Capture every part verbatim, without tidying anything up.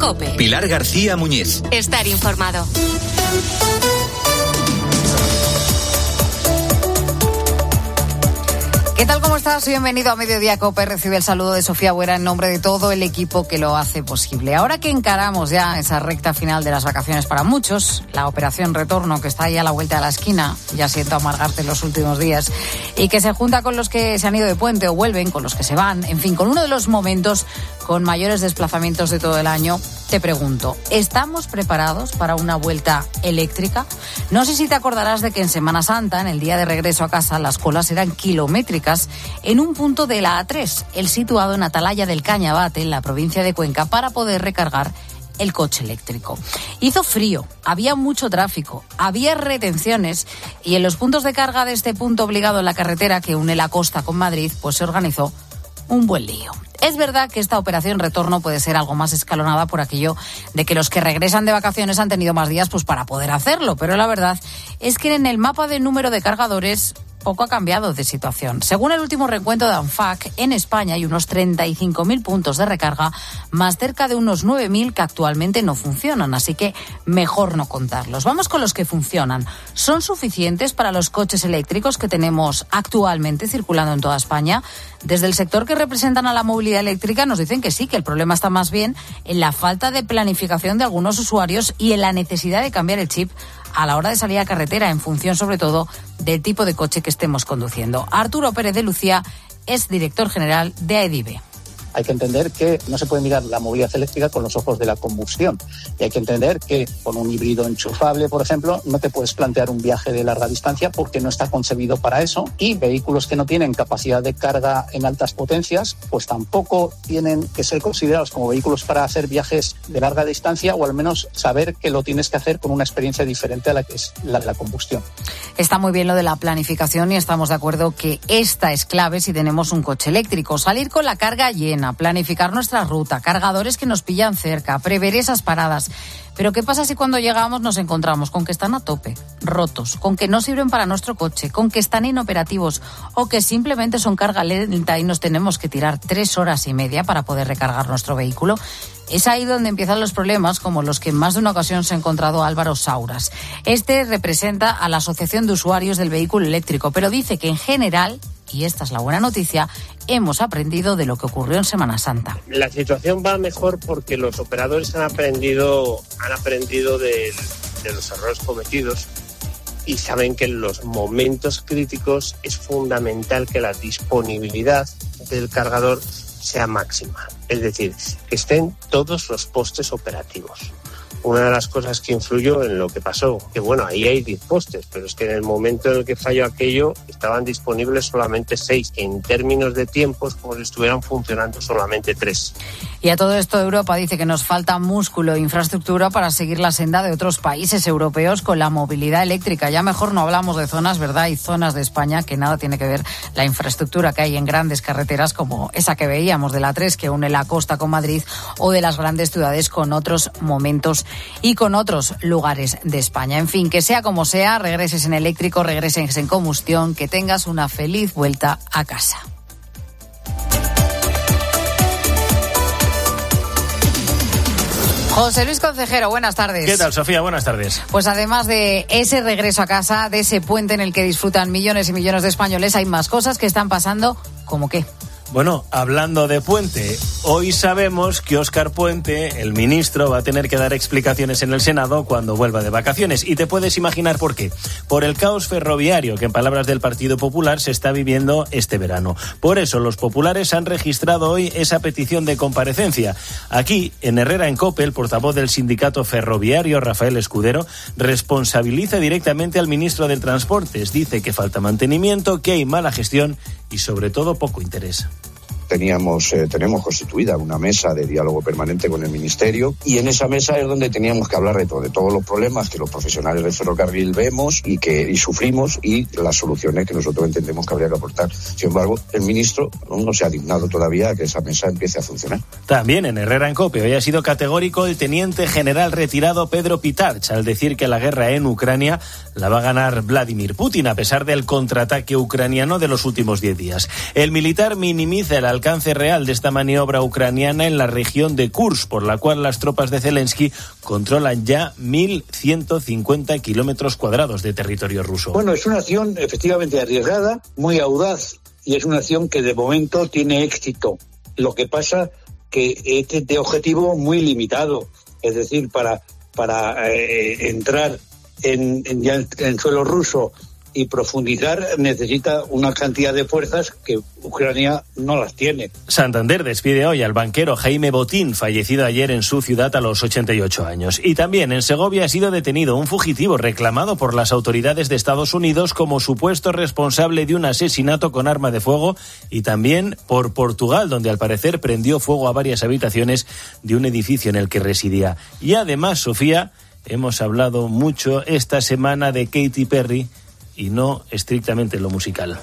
COPE. Pilar García Muñiz. Estar informado. ¿Qué tal? ¿Cómo estás? Bienvenido a Mediodía COPE. Recibe el saludo de Sofía Buera en nombre de todo el equipo que lo hace posible. Ahora que encaramos ya esa recta final de las vacaciones para muchos, la operación retorno que está ahí a la vuelta de la esquina, ya siento amargarte los últimos días, y que se junta con los que se han ido de puente o vuelven, con los que se van, en fin, con uno de los momentos con mayores desplazamientos de todo el año, te pregunto, ¿estamos preparados para una vuelta eléctrica? No sé si te acordarás de que en Semana Santa, en el día de regreso a casa, las colas eran kilométricas en un punto de la A tres, el situado en Atalaya del Cañabate, en la provincia de Cuenca, para poder recargar el coche eléctrico. Hizo frío, había mucho tráfico, había retenciones y en los puntos de carga de este punto obligado en la carretera que une la costa con Madrid, pues se organizó un buen lío. Es verdad que esta operación retorno puede ser algo más escalonada por aquello de que los que regresan de vacaciones han tenido más días pues para poder hacerlo, pero la verdad es que en el mapa de número de cargadores poco ha cambiado de situación. Según el último recuento de ANFAC, en España hay unos treinta y cinco mil puntos de recarga, más cerca de unos nueve mil que actualmente no funcionan, así que mejor no contarlos. Vamos con los que funcionan. ¿Son suficientes para los coches eléctricos que tenemos actualmente circulando en toda España? Desde el sector que representan a la movilidad eléctrica nos dicen que sí, que el problema está más bien en la falta de planificación de algunos usuarios y en la necesidad de cambiar el chip a la hora de salir a carretera, en función sobre todo del tipo de coche que estemos conduciendo. Arturo Pérez de Lucía es director general de AEDIBE. Hay que entender que no se puede mirar la movilidad eléctrica con los ojos de la combustión. Y hay que entender que con un híbrido enchufable, por ejemplo, no te puedes plantear un viaje de larga distancia porque no está concebido para eso. Y vehículos que no tienen capacidad de carga en altas potencias, pues tampoco tienen que ser considerados como vehículos para hacer viajes de larga distancia, o al menos saber que lo tienes que hacer con una experiencia diferente a la que es la de la combustión. Está muy bien lo de la planificación y estamos de acuerdo que esta es clave si tenemos un coche eléctrico. Salir con la carga llena, planificar nuestra ruta, cargadores que nos pillan cerca, prever esas paradas. Pero ¿qué pasa si cuando llegamos nos encontramos con que están a tope, rotos, con que no sirven para nuestro coche, con que están inoperativos o que simplemente son carga lenta y nos tenemos que tirar tres horas y media para poder recargar nuestro vehículo? Es ahí donde empiezan los problemas, como los que en más de una ocasión se ha encontrado Álvaro Sauras. Este representa a la Asociación de Usuarios del Vehículo Eléctrico, pero dice que en general, y esta es la buena noticia, hemos aprendido de lo que ocurrió en Semana Santa. La situación va mejor porque los operadores han aprendido, han aprendido de, de los errores cometidos y saben que en los momentos críticos es fundamental que la disponibilidad del cargador sea máxima. Es decir, que estén todos los postes operativos. Una de las cosas que influyó en lo que pasó, que bueno, ahí hay diez postes, pero es que en el momento en el que falló aquello estaban disponibles solamente seis, en términos de tiempos como si estuvieran funcionando solamente tres. Y a todo esto Europa dice que nos falta músculo e infraestructura para seguir la senda de otros países europeos con la movilidad eléctrica. Ya mejor no hablamos de zonas, ¿verdad? Hay zonas de España que nada tiene que ver la infraestructura que hay en grandes carreteras como esa que veíamos de la A tres que une la costa con Madrid, o de las grandes ciudades con otros momentos y con otros lugares de España. En fin, que sea como sea, regreses en eléctrico, regreses en combustión, que tengas una feliz vuelta a casa. José Luis Concejero, buenas tardes. ¿Qué tal, Sofía? Buenas tardes. Pues además de ese regreso a casa, de ese puente en el que disfrutan millones y millones de españoles, hay más cosas que están pasando, ¿como qué? Bueno, hablando de Puente, hoy sabemos que Óscar Puente, el ministro, va a tener que dar explicaciones en el Senado cuando vuelva de vacaciones. Y te puedes imaginar por qué. Por el caos ferroviario que, en palabras del Partido Popular, se está viviendo este verano. Por eso, los populares han registrado hoy esa petición de comparecencia. Aquí, en Herrera en COPE, el portavoz del sindicato ferroviario, Rafael Escudero, responsabiliza directamente al ministro de Transportes. Dice que falta mantenimiento, que hay mala gestión y, sobre todo, poco interés. Teníamos, eh, tenemos constituida una mesa de diálogo permanente con el Ministerio, y en esa mesa es donde teníamos que hablar de todo, de todos los problemas que los profesionales del ferrocarril vemos y que y sufrimos, y las soluciones que nosotros entendemos que habría que aportar. Sin embargo, el ministro no se ha dignado todavía a que esa mesa empiece a funcionar. También en Herrera en COPE hoy ha sido categórico el teniente general retirado Pedro Pitarch al decir que la guerra en Ucrania la va a ganar Vladimir Putin a pesar del contraataque ucraniano de los últimos diez días. El militar minimiza el alcance real de esta maniobra ucraniana en la región de Kursk, por la cual las tropas de Zelensky controlan ya mil ciento cincuenta kilómetros cuadrados de territorio ruso. Bueno, es una acción efectivamente arriesgada, muy audaz, y es una acción que de momento tiene éxito. Lo que pasa que este de objetivo muy limitado, es decir, para para eh, entrar en, en, ya en suelo ruso y profundizar necesita una cantidad de fuerzas que Ucrania no las tiene. Santander despide hoy al banquero Jaime Botín, fallecido ayer en su ciudad a los ochenta y ocho años. Y también en Segovia ha sido detenido un fugitivo reclamado por las autoridades de Estados Unidos como supuesto responsable de un asesinato con arma de fuego, y también por Portugal, donde al parecer prendió fuego a varias habitaciones de un edificio en el que residía. Y además, Sofía, hemos hablado mucho esta semana de Katy Perry, y no estrictamente lo musical.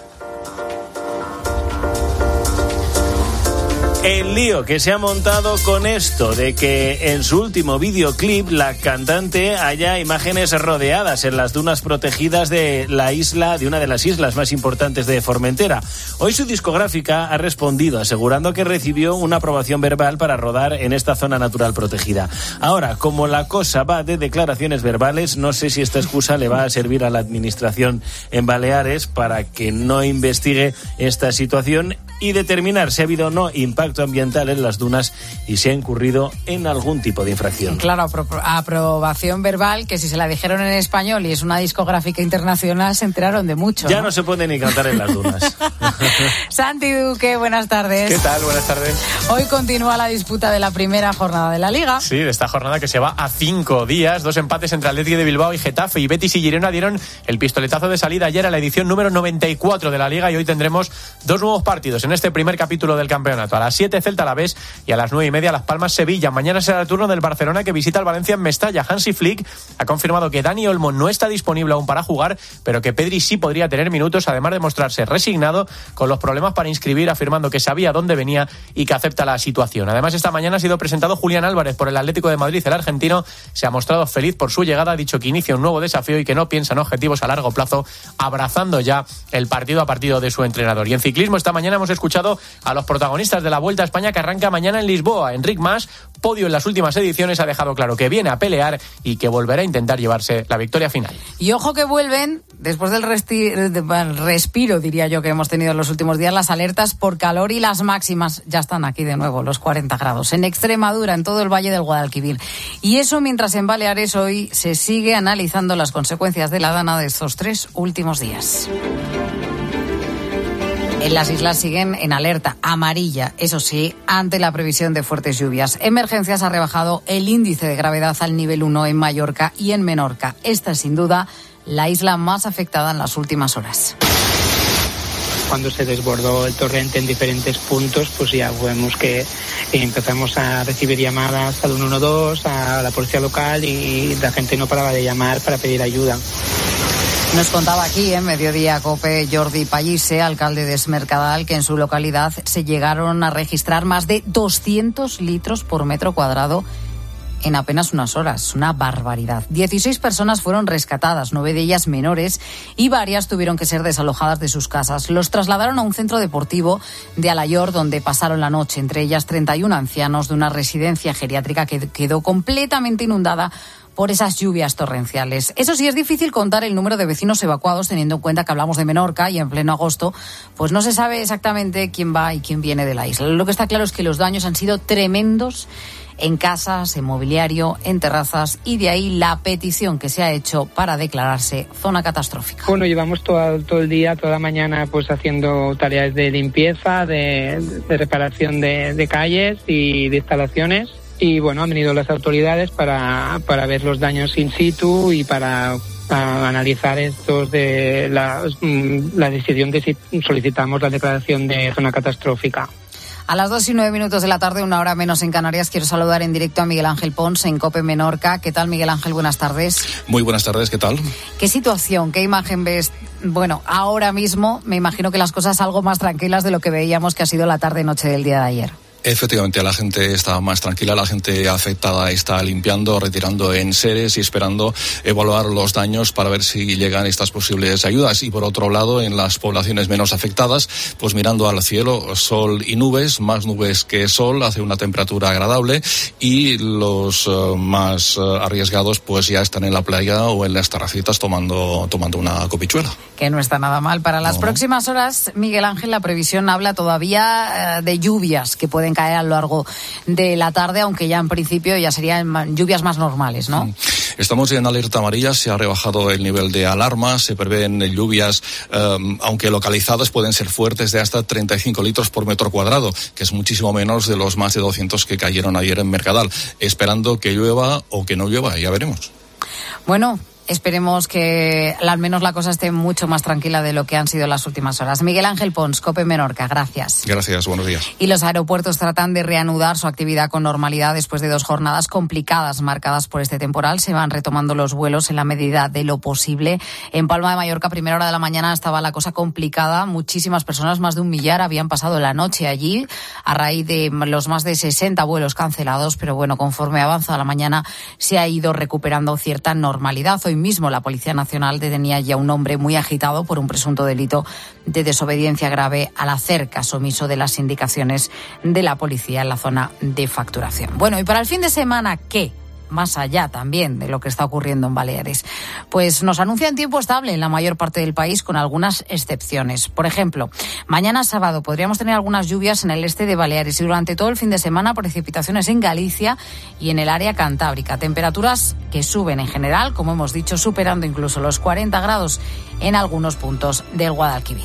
El lío que se ha montado con esto de que en su último videoclip la cantante haya imágenes rodeadas en las dunas protegidas de la isla, de una de las islas más importantes de Formentera. Hoy su discográfica ha respondido asegurando que recibió una aprobación verbal para rodar en esta zona natural protegida. Ahora, como la cosa va de declaraciones verbales, no sé si esta excusa le va a servir a la administración en Baleares para que no investigue esta situación y determinar si ha habido o no impacto ambiental en las dunas y se ha incurrido en algún tipo de infracción. Claro, apro- aprobación verbal, que si se la dijeron en español y es una discográfica internacional, se enteraron de mucho. Ya no, no se puede ni cantar en las dunas. Santi Duque, buenas tardes. ¿Qué tal? Buenas tardes. Hoy continúa la disputa de la primera jornada de la Liga. Sí, de esta jornada que se va a cinco días. Dos empates entre Athletic de Bilbao y Getafe, y Betis y Girona dieron el pistoletazo de salida ayer a la edición número noventa y cuatro de la Liga, y hoy tendremos dos nuevos partidos en este primer capítulo del campeonato. A las siete Celta Alavés y a las nueve y media Las Palmas Sevilla. Mañana será el turno del Barcelona, que visita al Valencia en Mestalla. Hansi Flick ha confirmado que Dani Olmo no está disponible aún para jugar, pero que Pedri sí podría tener minutos, además de mostrarse resignado con los problemas para inscribir, afirmando que sabía dónde venía y que acepta la situación. Además, esta mañana ha sido presentado Julián Álvarez por el Atlético de Madrid. El argentino se ha mostrado feliz por su llegada, ha dicho que inicia un nuevo desafío y que no piensa en objetivos a largo plazo, abrazando ya el partido a partido de su entrenador. Y en ciclismo, esta mañana hemos escuchado a los protagonistas de la Vuelta a España, que arranca mañana en Lisboa. Enric Mas, podio en las últimas ediciones, ha dejado claro que viene a pelear y que volverá a intentar llevarse la victoria final. Y ojo que vuelven, después del resti- de, respiro, diría yo, que hemos tenido en los últimos días, las alertas por calor, y las máximas ya están aquí de nuevo, los cuarenta grados. En Extremadura, en todo el Valle del Guadalquivir. Y eso mientras en Baleares hoy se sigue analizando las consecuencias de la dana de estos tres últimos días. En las islas siguen en alerta amarilla, eso sí, ante la previsión de fuertes lluvias. Emergencias ha rebajado el índice de gravedad al nivel uno en Mallorca y en Menorca. Esta es sin duda la isla más afectada en las últimas horas. Cuando se desbordó el torrente en diferentes puntos, pues ya vemos que empezamos a recibir llamadas al uno uno dos, a la policía local, y la gente no paraba de llamar para pedir ayuda. Nos contaba aquí en Mediodía COPE Jordi Pallise, alcalde de Es Mercadal, que en su localidad se llegaron a registrar más de doscientos litros por metro cuadrado en apenas unas horas. Una barbaridad. dieciséis personas fueron rescatadas, nueve de ellas menores, y varias tuvieron que ser desalojadas de sus casas. Los trasladaron a un centro deportivo de Alayor, donde pasaron la noche, entre ellas treinta y uno ancianos de una residencia geriátrica que quedó completamente inundada por esas lluvias torrenciales. Eso sí, es difícil contar el número de vecinos evacuados, teniendo en cuenta que hablamos de Menorca y en pleno agosto, pues no se sabe exactamente quién va y quién viene de la isla. Lo que está claro es que los daños han sido tremendos en casas, en mobiliario, en terrazas, y de ahí la petición que se ha hecho para declararse zona catastrófica. Bueno, llevamos todo, todo el día, toda la mañana, pues haciendo tareas de limpieza, de, de reparación de, de calles y de instalaciones. Y bueno, han venido las autoridades para, para ver los daños in situ y para, para analizar estos de la, la decisión de si solicitamos la declaración de zona catastrófica. A las dos y nueve minutos de la tarde, una hora menos en Canarias, quiero saludar en directo a Miguel Ángel Pons en COPE Menorca. ¿Qué tal, Miguel Ángel? Buenas tardes. Muy buenas tardes, ¿qué tal? ¿Qué situación, qué imagen ves? Bueno, ahora mismo me imagino que las cosas algo más tranquilas de lo que veíamos que ha sido la tarde-noche del día de ayer. Efectivamente, la gente está más tranquila, la gente afectada está limpiando, retirando enseres y esperando evaluar los daños para ver si llegan estas posibles ayudas. Y por otro lado, en las poblaciones menos afectadas, pues mirando al cielo, sol y nubes, más nubes que sol, hace una temperatura agradable, y los uh, más uh, arriesgados pues ya están en la playa o en las terracitas tomando, tomando una copichuela. Que no está nada mal. Para las no. próximas horas, Miguel Ángel, la previsión habla todavía uh, de lluvias que pueden caer a lo largo de la tarde, aunque ya en principio ya serían lluvias más normales, ¿no? Estamos en alerta amarilla, se ha rebajado el nivel de alarma, se prevén lluvias, um, aunque localizadas, pueden ser fuertes, de hasta treinta y cinco litros por metro cuadrado, que es muchísimo menos de los más de doscientos que cayeron ayer en Mercadal, esperando que llueva o que no llueva, ya veremos. Bueno, esperemos que al menos la cosa esté mucho más tranquila de lo que han sido las últimas horas. Miguel Ángel Pons, COPE Menorca, gracias. Gracias, buenos días. Y los aeropuertos tratan de reanudar su actividad con normalidad después de dos jornadas complicadas marcadas por este temporal. Se van retomando los vuelos en la medida de lo posible. En Palma de Mallorca, a primera hora de la mañana, estaba la cosa complicada. Muchísimas personas, más de un millar, habían pasado la noche allí a raíz de los más de sesenta vuelos cancelados. Pero bueno, conforme avanza la mañana, se ha ido recuperando cierta normalidad. Hoy mismo la Policía Nacional detenía ya a un hombre muy agitado por un presunto delito de desobediencia grave al hacer caso omiso de las indicaciones de la policía en la zona de facturación. Bueno, y para el fin de semana, ¿qué? Más allá también de lo que está ocurriendo en Baleares. Pues nos anuncian tiempo estable en la mayor parte del país, con algunas excepciones. Por ejemplo, mañana sábado podríamos tener algunas lluvias en el este de Baleares y durante todo el fin de semana precipitaciones en Galicia y en el área cantábrica. Temperaturas que suben en general, como hemos dicho, superando incluso los cuarenta grados en algunos puntos del Guadalquivir.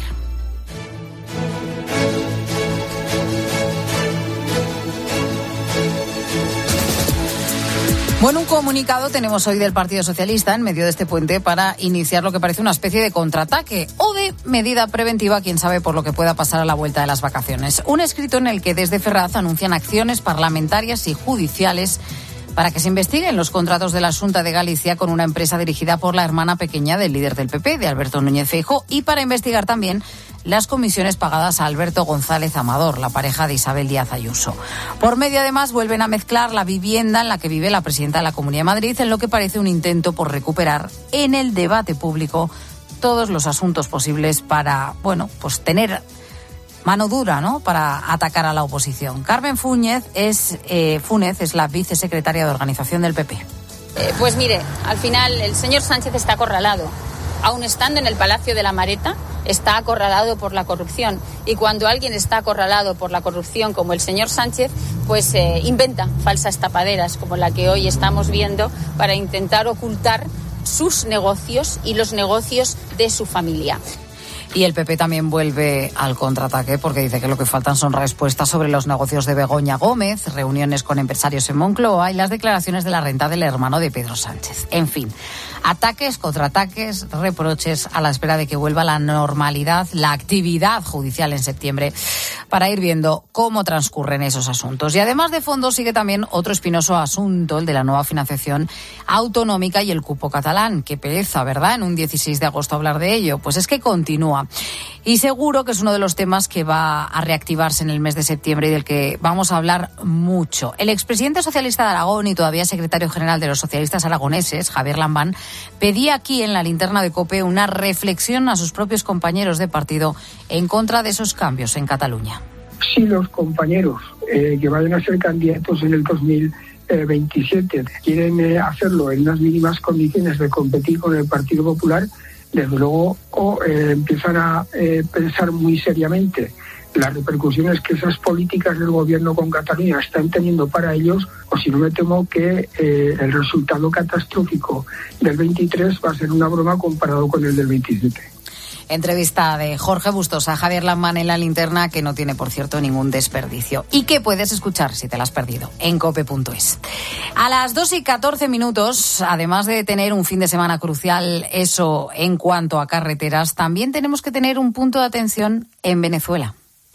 Bueno, un comunicado tenemos hoy del Partido Socialista en medio de este puente para iniciar lo que parece una especie de contraataque o de medida preventiva, quién sabe por lo que pueda pasar a la vuelta de las vacaciones. Un escrito en el que desde Ferraz anuncian acciones parlamentarias y judiciales para que se investiguen los contratos de la Xunta de Galicia con una empresa dirigida por la hermana pequeña del líder del P P, de Alberto Núñez Feijóo, y para investigar también las comisiones pagadas a Alberto González Amador, la pareja de Isabel Díaz Ayuso. Por medio, además, vuelven a mezclar la vivienda en la que vive la presidenta de la Comunidad de Madrid, en lo que parece un intento por recuperar en el debate público todos los asuntos posibles para, bueno, pues tener mano dura, ¿no?, para atacar a la oposición. Carmen Fúñez es, eh, Fúnez es la vicesecretaria de organización del P P. Eh, pues mire, al final el señor Sánchez está acorralado. Aún estando en el Palacio de la Mareta, está acorralado por la corrupción. Y cuando alguien está acorralado por la corrupción, como el señor Sánchez, pues eh, inventa falsas tapaderas, como la que hoy estamos viendo, para intentar ocultar sus negocios y los negocios de su familia. Y el P P también vuelve al contraataque porque dice que lo que faltan son respuestas sobre los negocios de Begoña Gómez, reuniones con empresarios en Moncloa y las declaraciones de la renta del hermano de Pedro Sánchez. En fin, ataques, contraataques, reproches a la espera de que vuelva la normalidad, la actividad judicial en septiembre, para ir viendo cómo transcurren esos asuntos. Y además de fondo sigue también otro espinoso asunto, el de la nueva financiación autonómica y el cupo catalán. Qué pereza, ¿verdad?, en un dieciséis de agosto hablar de ello. Pues es que continúa. Y seguro que es uno de los temas que va a reactivarse en el mes de septiembre y del que vamos a hablar mucho. El expresidente socialista de Aragón y todavía secretario general de los socialistas aragoneses, Javier Lambán, pedía aquí en la linterna de COPE una reflexión a sus propios compañeros de partido en contra de esos cambios en Cataluña. Si los compañeros eh, que vayan a ser candidatos en el dos mil veintisiete quieren eh, hacerlo en unas mínimas condiciones de competir con el Partido Popular, desde luego o eh, empiezan a eh, pensar muy seriamente las repercusiones que esas políticas del gobierno con Cataluña están teniendo para ellos, o si no, me temo que eh, el resultado catastrófico del veintitrés va a ser una broma comparado con el del veintisiete. Entrevista de Jorge Bustos a Javier Lambán en la linterna, que no tiene, por cierto, ningún desperdicio y que puedes escuchar si te la has perdido en cope punto es. A las dos y catorce minutos, además de tener un fin de semana crucial, eso en cuanto a carreteras, también tenemos que tener un punto de atención en Venezuela.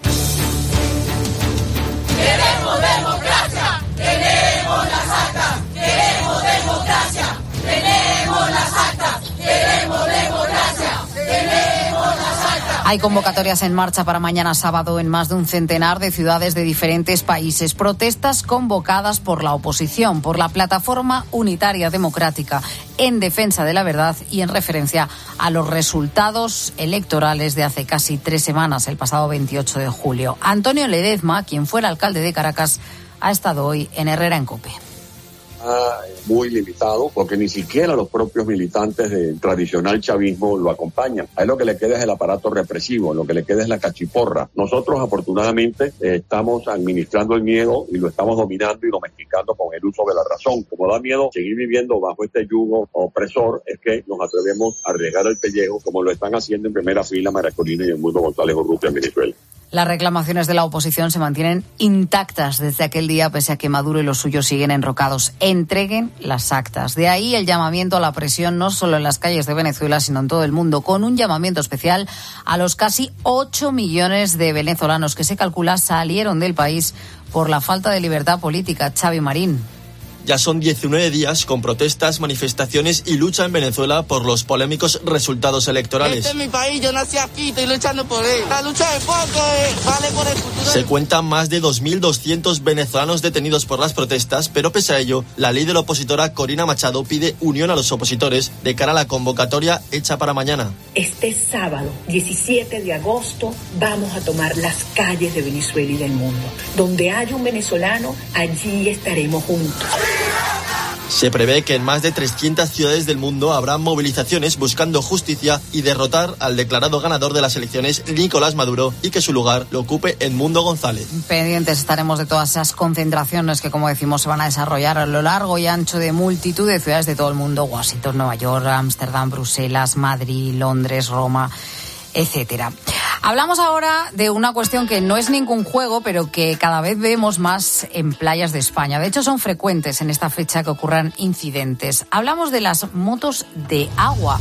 Queremos democracia, queremos las actas, queremos democracia, queremos las actas, queremos democracia, queremos las actas. Hay convocatorias en marcha para mañana sábado en más de un centenar de ciudades de diferentes países. Protestas convocadas por la oposición, por la Plataforma Unitaria Democrática, en defensa de la verdad y en referencia a los resultados electorales de hace casi tres semanas, el pasado veintiocho de julio. Antonio Ledezma, quien fuera alcalde de Caracas, ha estado hoy en Herrera en COPE. Muy limitado, porque ni siquiera los propios militantes del tradicional chavismo lo acompañan. A él lo que le queda es el aparato represivo, lo que le queda es la cachiporra. Nosotros, afortunadamente, eh, estamos administrando el miedo y lo estamos dominando y domesticando con el uso de la razón. Como da miedo seguir viviendo bajo este yugo opresor, es que nos atrevemos a arriesgar el pellejo, como lo están haciendo en primera fila María Corina y el Mundo González Urrutia en Venezuela. Las reclamaciones de la oposición se mantienen intactas desde aquel día, pese a que Maduro y los suyos siguen enrocados. Entreguen las actas. De ahí el llamamiento a la presión, no solo en las calles de Venezuela, sino en todo el mundo, con un llamamiento especial a los casi ocho millones de venezolanos que se calcula salieron del país por la falta de libertad política. Xavi Marín. Ya son diecinueve días con protestas, manifestaciones y lucha en Venezuela por los polémicos resultados electorales. Este es mi país, yo nací aquí, estoy luchando por él. La lucha de fondo vale por el futuro. Se cuentan más de dos mil doscientos venezolanos detenidos por las protestas, pero pese a ello, la líder opositora Corina Machado pide unión a los opositores de cara a la convocatoria hecha para mañana. Este sábado, diecisiete de agosto, vamos a tomar las calles de Venezuela y del mundo. Donde haya un venezolano, allí estaremos juntos. Se prevé que en más de trescientas ciudades del mundo habrá movilizaciones buscando justicia y derrotar al declarado ganador de las elecciones, Nicolás Maduro, y que su lugar lo ocupe Edmundo González. Pendientes estaremos de todas esas concentraciones que, como decimos, se van a desarrollar a lo largo y ancho de multitud de ciudades de todo el mundo: Washington, Nueva York, Ámsterdam, Bruselas, Madrid, Londres, Roma, etcétera. Hablamos ahora de una cuestión que no es ningún juego, pero que cada vez vemos más en playas de España. De hecho, son frecuentes en esta fecha que ocurran incidentes. Hablamos de las motos de agua.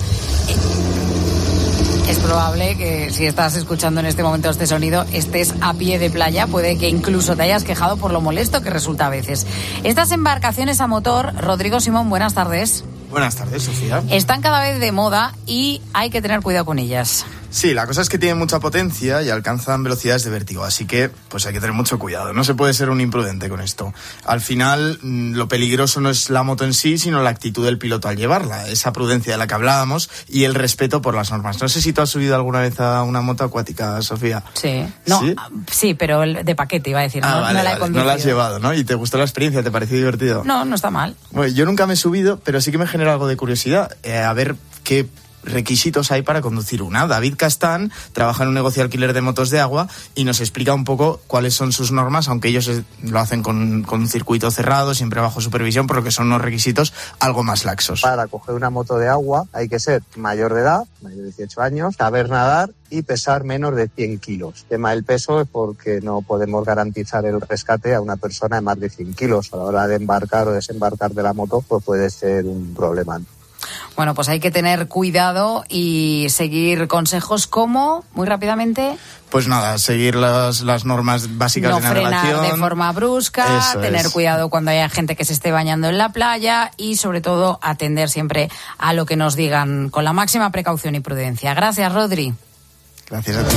Es probable que si estás escuchando en este momento este sonido estés a pie de playa, puede que incluso te hayas quejado por lo molesto que resulta a veces. Estas embarcaciones a motor, Rodrigo Simón, buenas tardes. Buenas tardes, Sofía. Están cada vez de moda y hay que tener cuidado con ellas. Sí, la cosa es que tienen mucha potencia y alcanzan velocidades de vértigo, así que pues hay que tener mucho cuidado. No se puede ser un imprudente con esto. Al final, lo peligroso no es la moto en sí, sino la actitud del piloto al llevarla, esa prudencia de la que hablábamos y el respeto por las normas. No sé si tú has subido alguna vez a una moto acuática, Sofía. Sí. No, sí, sí pero el de paquete iba a decir. Ah, no, vale, no la he vale. conducido. No la has llevado, ¿no? ¿Y te gustó la experiencia? ¿Te pareció divertido? No, no está mal. Bueno, yo nunca me he subido, pero sí que me genera algo de curiosidad. Eh, a ver qué requisitos hay para conducir una. David Castán trabaja en un negocio de alquiler de motos de agua y nos explica un poco cuáles son sus normas, aunque ellos lo hacen con, con un circuito cerrado, siempre bajo supervisión, por lo que son unos requisitos algo más laxos. Para coger una moto de agua hay que ser mayor de edad, mayor de dieciocho años, saber nadar y pesar menos de cien kilos. El tema del peso es porque no podemos garantizar el rescate a una persona de más de cien kilos. A la hora de embarcar o desembarcar de la moto, pues puede ser un problema. Bueno, pues hay que tener cuidado y seguir consejos como, muy rápidamente... Pues nada, seguir las, las normas básicas no de navegación. No frenar de forma brusca, Eso tener es. cuidado cuando haya gente que se esté bañando en la playa y, sobre todo, atender siempre a lo que nos digan con la máxima precaución y prudencia. Gracias, Rodri. Gracias a ti.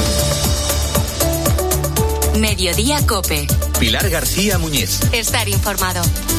Mediodía COPE. Pilar García Muñiz. Estar informado.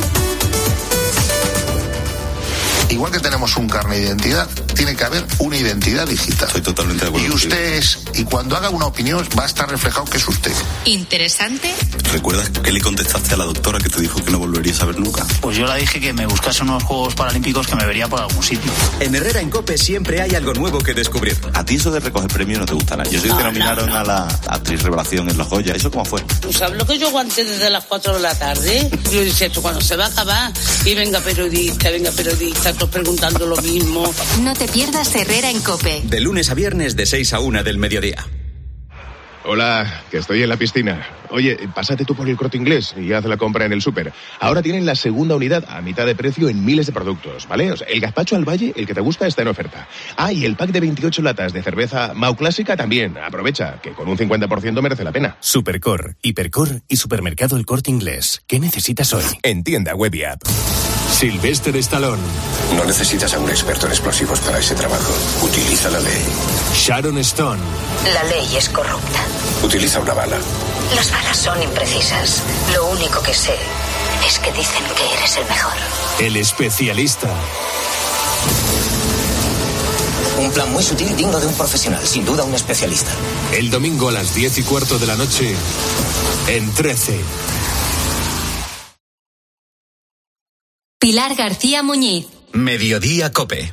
Igual que tenemos un carnet de identidad, tiene que haber una identidad digital. Estoy totalmente de acuerdo. Y usted es, y cuando haga una opinión va a estar reflejado que es usted. Interesante. ¿Recuerdas que le contestaste a la doctora que te dijo que no volverías a ver nunca? Pues yo le dije que me buscase unos Juegos Paralímpicos que me vería por algún sitio. En Herrera en COPE siempre hay algo nuevo que descubrir. A ti eso de recoger premios no te gusta nada. Yo sé no, que nominaron no, no. a la actriz revelación en La Joya. ¿Eso cómo fue? ¿Tú sabes lo que yo aguanté desde las cuatro de la tarde? Yo decía, esto cuando se va a acabar. Y venga periodista, venga periodista, todos preguntando lo mismo. No te pierdas Herrera en COPE. De lunes a viernes de seis a una del mediodía. Hola, que estoy en la piscina. Oye, pásate tú por el Corte Inglés y haz la compra en el súper. Ahora tienen la segunda unidad a mitad de precio en miles de productos, ¿vale? O sea, el gazpacho al valle, el que te gusta, está en oferta. Ah, y el pack de veintiocho latas de cerveza Mau Clásica también. Aprovecha, que con un cincuenta por ciento merece la pena. Supercor, Hipercor y Supermercado El Corte Inglés. ¿Qué necesitas hoy? En tienda web y app. Sylvester Stallone. No necesitas a un experto en explosivos para ese trabajo. Utiliza la ley. Sharon Stone. La ley es corrupta. Utiliza una bala. Las balas son imprecisas. Lo único que sé es que dicen que eres el mejor. El especialista. Un plan muy sutil, digno de un profesional, sin duda un especialista. El domingo a las diez y cuarto de la noche, en trece. Pilar García Muñiz. Mediodía COPE.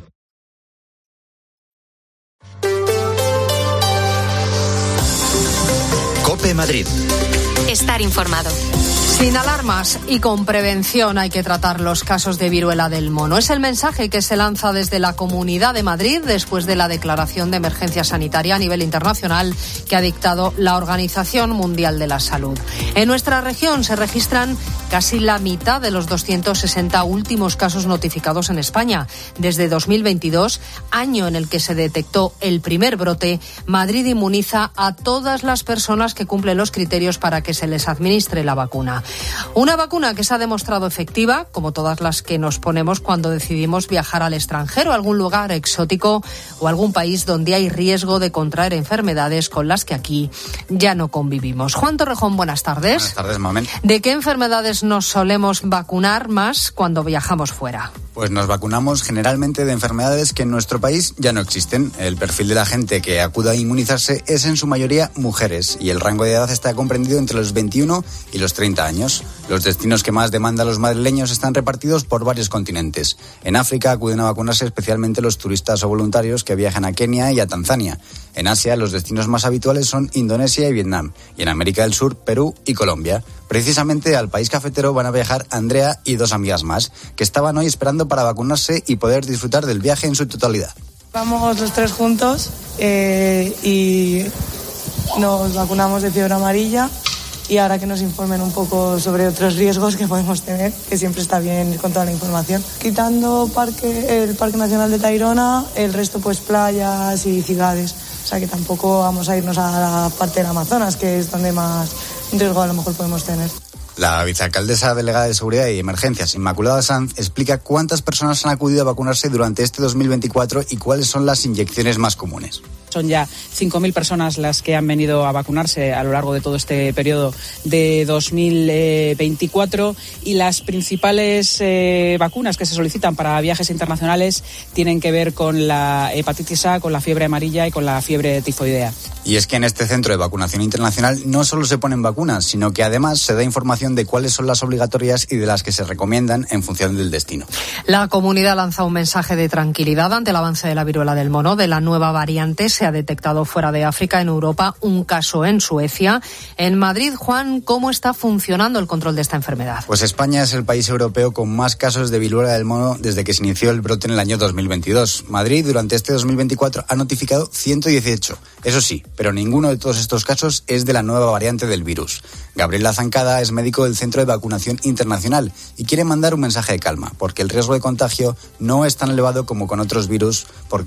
COPE Madrid. Estar informado. Sin alarmas y con prevención hay que tratar los casos de viruela del mono. Es el mensaje que se lanza desde la Comunidad de Madrid después de la declaración de emergencia sanitaria a nivel internacional que ha dictado la Organización Mundial de la Salud. En nuestra región se registran casi la mitad de los doscientos sesenta últimos casos notificados en España. Desde dos mil veintidós, año en el que se detectó el primer brote, Madrid inmuniza a todas las personas que cumplen los criterios para que se les administre la vacuna. Una vacuna que se ha demostrado efectiva, como todas las que nos ponemos cuando decidimos viajar al extranjero, a algún lugar exótico o algún país donde hay riesgo de contraer enfermedades con las que aquí ya no convivimos. Juan Torrejón, buenas tardes. Buenas tardes, Mamen. ¿De qué enfermedades nos solemos vacunar más cuando viajamos fuera? Pues nos vacunamos generalmente de enfermedades que en nuestro país ya no existen. El perfil de la gente que acuda a inmunizarse es en su mayoría mujeres y el rango de edad está comprendido entre los veintiuno y los treinta años. Los destinos que más demandan los madrileños están repartidos por varios continentes. En África acuden a vacunarse especialmente los turistas o voluntarios que viajan a Kenia y a Tanzania. En Asia los destinos más habituales son Indonesia y Vietnam. Y en América del Sur, Perú y Colombia. Precisamente al país cafetero van a viajar Andrea y dos amigas más, que estaban hoy esperando para vacunarse y poder disfrutar del viaje en su totalidad. Vamos los tres juntos eh, y nos vacunamos de fiebre amarilla y ahora que nos informen un poco sobre otros riesgos que podemos tener, que siempre está bien con toda la información. Quitando parque, el Parque Nacional de Tayrona, el resto pues playas y ciudades. O sea que tampoco vamos a irnos a la parte del Amazonas, que es donde más riesgo a lo mejor podemos tener. La vicealcaldesa delegada de Seguridad y Emergencias, Inmaculada Sanz, explica cuántas personas han acudido a vacunarse durante este dos mil veinticuatro y cuáles son las inyecciones más comunes. Son ya cinco mil personas las que han venido a vacunarse a lo largo de todo este periodo de dos mil veinticuatro y las principales eh, vacunas que se solicitan para viajes internacionales tienen que ver con la hepatitis A, con la fiebre amarilla y con la fiebre tifoidea. Y es que en este centro de vacunación internacional no solo se ponen vacunas, sino que además se da información de cuáles son las obligatorias y de las que se recomiendan en función del destino. La comunidad lanza un mensaje de tranquilidad ante el avance de la viruela del mono, de la nueva variante. Se ha detectado fuera de África, en Europa, un caso en Suecia. En Madrid, Juan, ¿cómo está funcionando el control de esta enfermedad? Pues España es el país europeo con más casos de viruela del mono desde que se inició el brote en el año dos mil veintidós. Madrid, durante este dos mil veinticuatro, ha notificado ciento dieciocho. Eso sí, pero ninguno de todos estos casos es de la nueva variante del virus. Gabriela Zancada es médico del Centro de Vacunación Internacional y quiere mandar un mensaje de calma, porque el riesgo de contagio no es tan elevado como con otros virus. Por...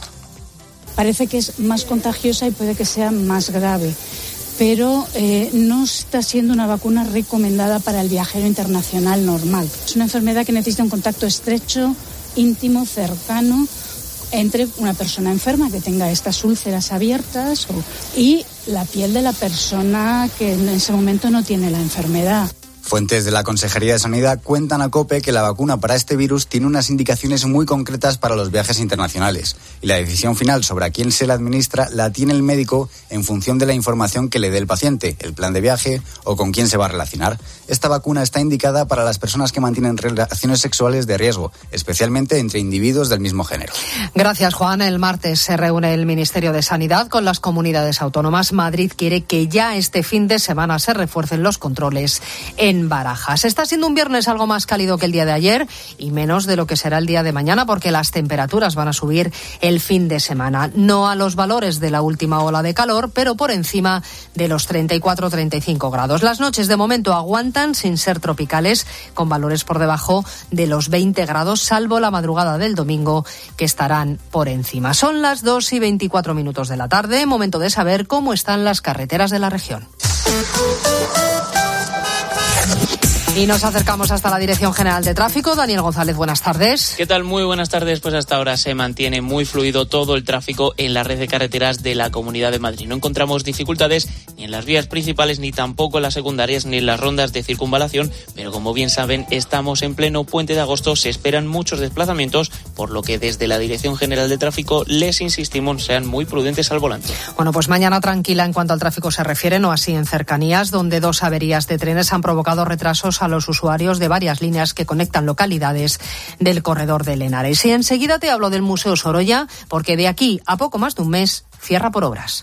Parece que es más contagiosa y puede que sea más grave, pero eh, no está siendo una vacuna recomendada para el viajero internacional normal. Es una enfermedad que necesita un contacto estrecho, íntimo, cercano, entre una persona enferma que tenga estas úlceras abiertas y la piel de la persona que en ese momento no tiene la enfermedad. Fuentes de la Consejería de Sanidad cuentan a COPE que la vacuna para este virus tiene unas indicaciones muy concretas para los viajes internacionales y la decisión final sobre a quién se la administra la tiene el médico en función de la información que le dé el paciente, el plan de viaje o con quién se va a relacionar. Esta vacuna está indicada para las personas que mantienen relaciones sexuales de riesgo, especialmente entre individuos del mismo género. Gracias, Juan. El martes se reúne el Ministerio de Sanidad con las comunidades autónomas. Madrid quiere que ya este fin de semana se refuercen los controles en Barajas. Está siendo un viernes algo más cálido que el día de ayer y menos de lo que será el día de mañana porque las temperaturas van a subir el fin de semana. No a los valores de la última ola de calor, pero por encima de los treinta y cuatro a treinta y cinco grados. Las noches de momento aguantan sin ser tropicales, con valores por debajo de los veinte grados, salvo la madrugada del domingo, que estarán por encima. Son las dos y veinticuatro minutos de la tarde, momento de saber cómo están las carreteras de la región. Y nos acercamos hasta la Dirección General de Tráfico. Daniel González, buenas tardes. ¿Qué tal? Muy buenas tardes. Pues hasta ahora se mantiene muy fluido todo el tráfico en la red de carreteras de la Comunidad de Madrid. No encontramos dificultades ni en las vías principales, ni tampoco en las secundarias, ni en las rondas de circunvalación, pero como bien saben, estamos en pleno puente de agosto, se esperan muchos desplazamientos, por lo que desde la Dirección General de Tráfico les insistimos, sean muy prudentes al volante. Bueno, pues mañana tranquila en cuanto al tráfico se refiere, no así en cercanías, donde dos averías de trenes han provocado retrasos a los usuarios de varias líneas que conectan localidades del corredor de Henares. Y enseguida te hablo del Museo Sorolla, porque de aquí a poco más de un mes cierra por obras.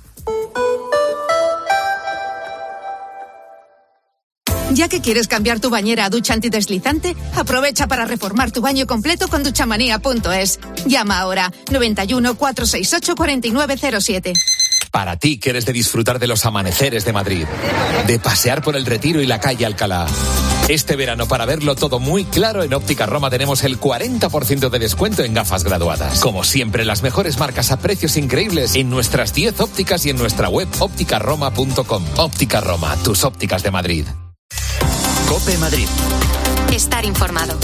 Ya que quieres cambiar tu bañera a ducha antideslizante, aprovecha para reformar tu baño completo con duchamanía punto es. Llama ahora noventa y uno, cuatrocientos sesenta y ocho, cuarenta y nueve cero siete. Para ti que eres de disfrutar de los amaneceres de Madrid, de pasear por el Retiro y la calle Alcalá. Este verano, para verlo todo muy claro, en Óptica Roma tenemos el cuarenta por ciento de descuento en gafas graduadas. Como siempre, las mejores marcas a precios increíbles en nuestras diez ópticas y en nuestra web óptica roma punto com. Óptica Roma, tus ópticas de Madrid. COPE Madrid. Estar informado.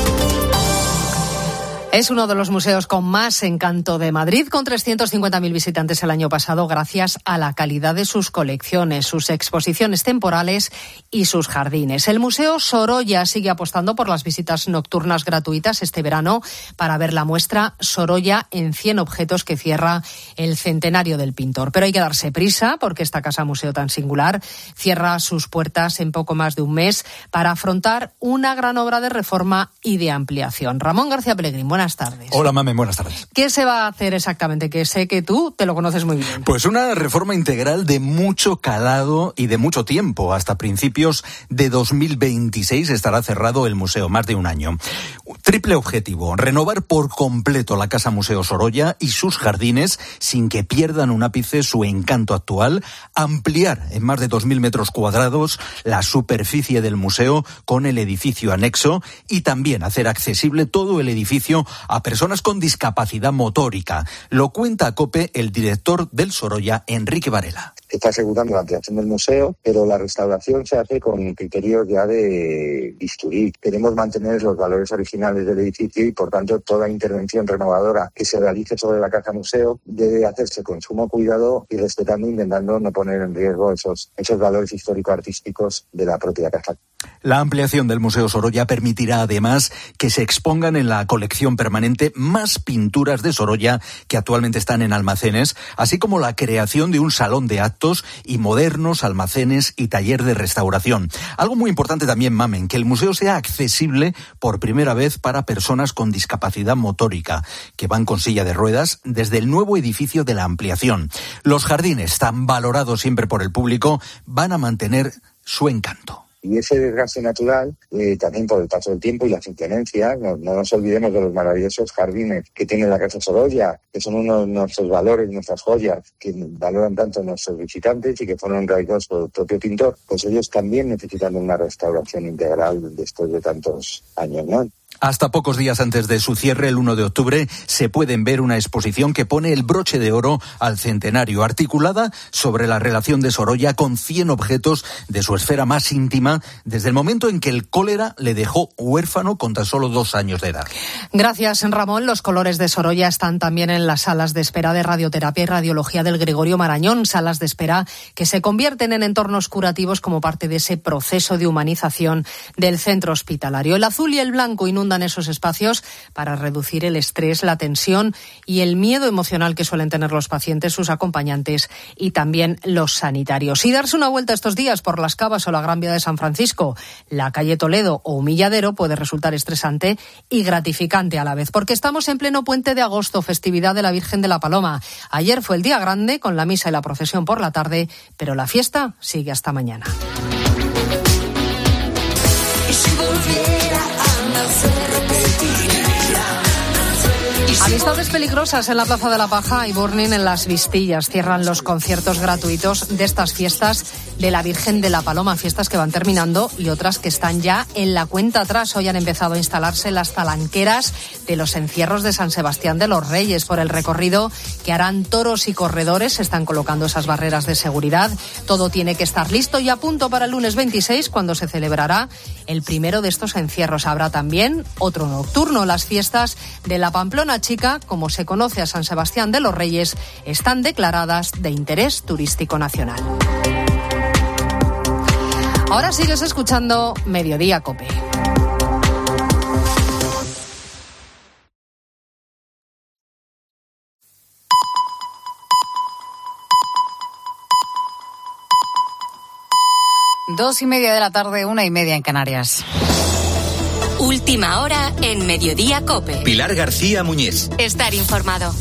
Es uno de los museos con más encanto de Madrid, con trescientos cincuenta mil visitantes el año pasado, gracias a la calidad de sus colecciones, sus exposiciones temporales y sus jardines. El Museo Sorolla sigue apostando por las visitas nocturnas gratuitas este verano para ver la muestra Sorolla en cien objetos, que cierra el centenario del pintor. Pero hay que darse prisa, porque esta casa museo tan singular cierra sus puertas en poco más de un mes para afrontar una gran obra de reforma y de ampliación. Ramón García Pellegrín, buenas tardes. Hola, Mamen, buenas tardes. ¿Qué se va a hacer exactamente? Que sé que tú te lo conoces muy bien. Pues una reforma integral de mucho calado y de mucho tiempo. Hasta principios de dos mil veintiséis estará cerrado el museo, más de un año. Triple objetivo: renovar por completo la Casa Museo Sorolla y sus jardines sin que pierdan un ápice su encanto actual, ampliar en más de dos mil metros cuadrados la superficie del museo con el edificio anexo y también hacer accesible todo el edificio a personas con discapacidad motórica. Lo cuenta a COPE el director del Sorolla, Enrique Varela. Está ejecutando la ampliación del museo, pero la restauración se hace con criterios ya de bisturí. Queremos mantener los valores originales del edificio y, por tanto, toda intervención renovadora que se realice sobre la casa museo debe hacerse con sumo cuidado y respetando, intentando no poner en riesgo esos, esos valores histórico-artísticos de la propia casa. La ampliación del Museo Sorolla permitirá además que se expongan en la colección permanente más pinturas de Sorolla que actualmente están en almacenes, así como la creación de un salón de actos y modernos almacenes y taller de restauración. Algo muy importante también, Mamen, que el museo sea accesible por primera vez para personas con discapacidad motórica, que van con silla de ruedas desde el nuevo edificio de la ampliación. Los jardines, tan valorados siempre por el público, van a mantener su encanto. Y ese desgaste natural, eh, también por el paso del tiempo y las inclemencias, no, no nos olvidemos de los maravillosos jardines que tiene la Casa Sorolla, que son uno de nuestros valores, nuestras joyas, que valoran tanto nuestros visitantes y que fueron realizados por el propio pintor, pues ellos también necesitan una restauración integral después de tantos años, ¿no? Hasta pocos días antes de su cierre, el uno de octubre, se pueden ver una exposición que pone el broche de oro al centenario, articulada sobre la relación de Sorolla con cien objetos de su esfera más íntima, desde el momento en que el cólera le dejó huérfano con tan solo dos años de edad. Gracias, Ramón. Los colores de Sorolla están también en las salas de espera de radioterapia y radiología del Gregorio Marañón, salas de espera que se convierten en entornos curativos como parte de ese proceso de humanización del centro hospitalario. El azul y el blanco inundan esos espacios para reducir el estrés, la tensión y el miedo emocional que suelen tener los pacientes, sus acompañantes y también los sanitarios. Y darse una vuelta estos días por las Cavas o la Gran Vía de San Francisco, la calle Toledo o Humilladero puede resultar estresante y gratificante a la vez, porque estamos en pleno puente de agosto, festividad de la Virgen de la Paloma. Ayer fue el día grande con la misa y la procesión por la tarde, pero la fiesta sigue hasta mañana. Y si volviera a nacer. Amistades peligrosas en la Plaza de la Paja y Burning en Las Vistillas. Cierran los conciertos gratuitos de estas fiestas de la Virgen de la Paloma, fiestas que van terminando y otras que están ya en la cuenta atrás. Hoy han empezado a instalarse las talanqueras de los encierros de San Sebastián de los Reyes. Por el recorrido que harán toros y corredores, se están colocando esas barreras de seguridad. Todo tiene que estar listo y a punto para el lunes veintiséis, cuando se celebrará el primero de estos encierros. Habrá también otro nocturno. Las fiestas de la Pamplona Chica, como se conoce a San Sebastián de los Reyes, están declaradas de interés turístico nacional. Ahora sigues escuchando Mediodía COPE. Dos y media de la tarde, una y media en Canarias. Última hora en Mediodía COPE. Pilar García Muñiz. Estar informado.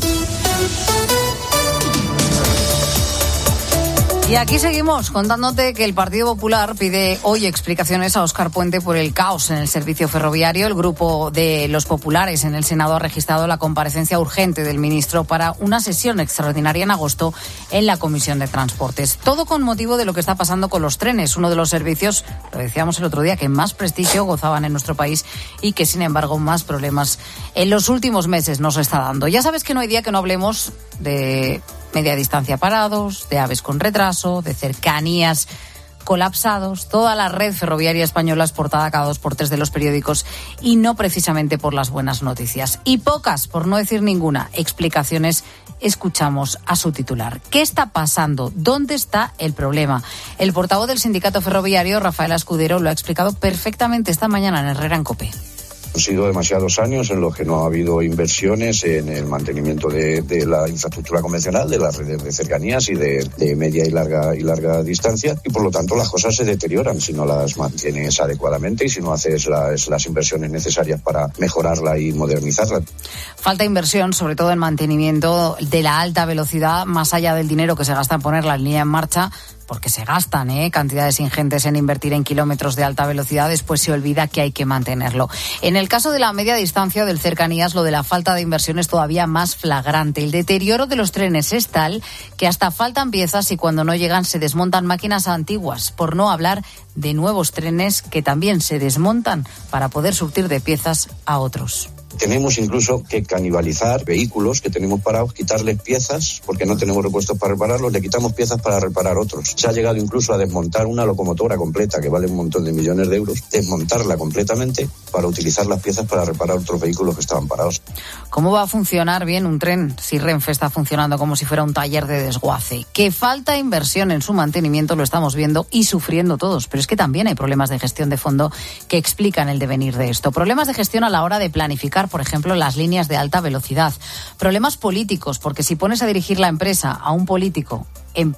Y aquí seguimos contándote que el Partido Popular pide hoy explicaciones a Óscar Puente por el caos en el servicio ferroviario. El grupo de los populares en el Senado ha registrado la comparecencia urgente del ministro para una sesión extraordinaria en agosto en la Comisión de Transportes. Todo con motivo de lo que está pasando con los trenes, uno de los servicios, lo decíamos el otro día, que más prestigio gozaban en nuestro país y que, sin embargo, más problemas en los últimos meses nos está dando. Ya sabes que no hay día que no hablemos de media distancia parados, de AVEs con retraso, de cercanías colapsados. Toda la red ferroviaria española es portada cada dos por tres de los periódicos y no precisamente por las buenas noticias. Y pocas, por no decir ninguna, explicaciones escuchamos a su titular. ¿Qué está pasando? ¿Dónde está el problema? El portavoz del sindicato ferroviario, Rafael Escudero, lo ha explicado perfectamente esta mañana en Herrera en COPE. Han sido demasiados años en los que no ha habido inversiones en el mantenimiento de, de la infraestructura convencional, de las redes de cercanías y de, de media y larga y larga distancia, y por lo tanto las cosas se deterioran si no las mantienes adecuadamente y si no haces las, las inversiones necesarias para mejorarla y modernizarla. Falta inversión, sobre todo en mantenimiento de la alta velocidad, más allá del dinero que se gasta en poner la línea en marcha, porque se gastan ¿eh? cantidades ingentes en invertir en kilómetros de alta velocidad, después se olvida que hay que mantenerlo. En el caso de la media distancia o del cercanías, lo de la falta de inversión es todavía más flagrante. El deterioro de los trenes es tal que hasta faltan piezas y cuando no llegan se desmontan máquinas antiguas, por no hablar de nuevos trenes que también se desmontan para poder surtir de piezas a otros. Tenemos incluso que canibalizar vehículos que tenemos parados, quitarles piezas porque no tenemos repuestos para repararlos, le quitamos piezas para reparar otros. Se ha llegado incluso a desmontar una locomotora completa que vale un montón de millones de euros, desmontarla completamente para utilizar las piezas para reparar otros vehículos que estaban parados. ¿Cómo va a funcionar bien un tren si Renfe está funcionando como si fuera un taller de desguace? Que falta inversión en su mantenimiento lo estamos viendo y sufriendo todos, pero es que también hay problemas de gestión de fondo que explican el devenir de esto. Problemas de gestión a la hora de planificar, por ejemplo, las líneas de alta velocidad. Problemas políticos, porque si pones a dirigir la empresa a un político en,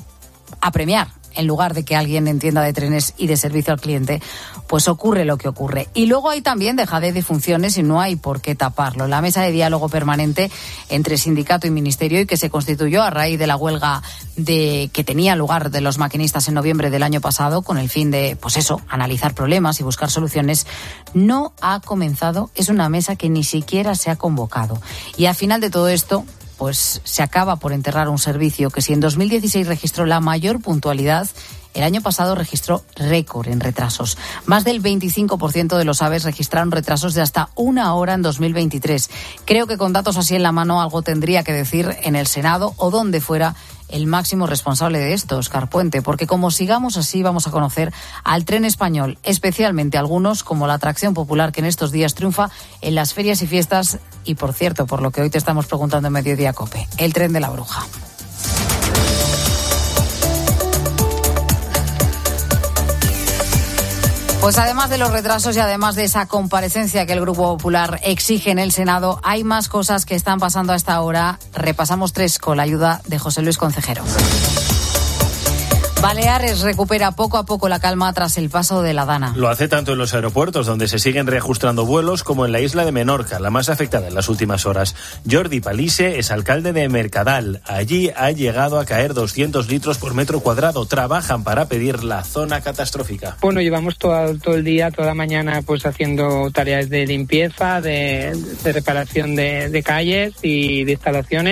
a premiar en lugar de que alguien entienda de trenes y de servicio al cliente, pues ocurre lo que ocurre. Y luego hay también dejadez de funciones y no hay por qué taparlo. La mesa de diálogo permanente entre sindicato y ministerio y que se constituyó a raíz de la huelga de que tenía lugar de los maquinistas en noviembre del año pasado con el fin de, pues eso, analizar problemas y buscar soluciones, no ha comenzado. Es una mesa que ni siquiera se ha convocado. Y al final de todo esto, pues se acaba por enterrar un servicio que si en dos mil dieciséis registró la mayor puntualidad, el año pasado registró récord en retrasos. Más del veinticinco por ciento de los AVEs registraron retrasos de hasta una hora en dos mil veintitrés. Creo que con datos así en la mano algo tendría que decir en el Senado o donde fuera el máximo responsable de esto, Óscar Puente, porque como sigamos así vamos a conocer al tren español, especialmente algunos como la atracción popular que en estos días triunfa en las ferias y fiestas y, por cierto, por lo que hoy te estamos preguntando en Mediodía COPE, el tren de la Bruja. Pues además de los retrasos y además de esa comparecencia que el Grupo Popular exige en el Senado, hay más cosas que están pasando a esta hora. Repasamos tres con la ayuda de José Luis Concejero. Baleares recupera poco a poco la calma tras el paso de la Dana. Lo hace tanto en los aeropuertos, donde se siguen reajustando vuelos, como en la isla de Menorca, la más afectada en las últimas horas. Jordi Palisse es alcalde de Mercadal. Allí ha llegado a caer doscientos litros por metro cuadrado. Trabajan para pedir la zona catastrófica. Bueno, llevamos todo, todo el día, toda la mañana, pues haciendo tareas de limpieza, de, de reparación de, de calles y de instalaciones.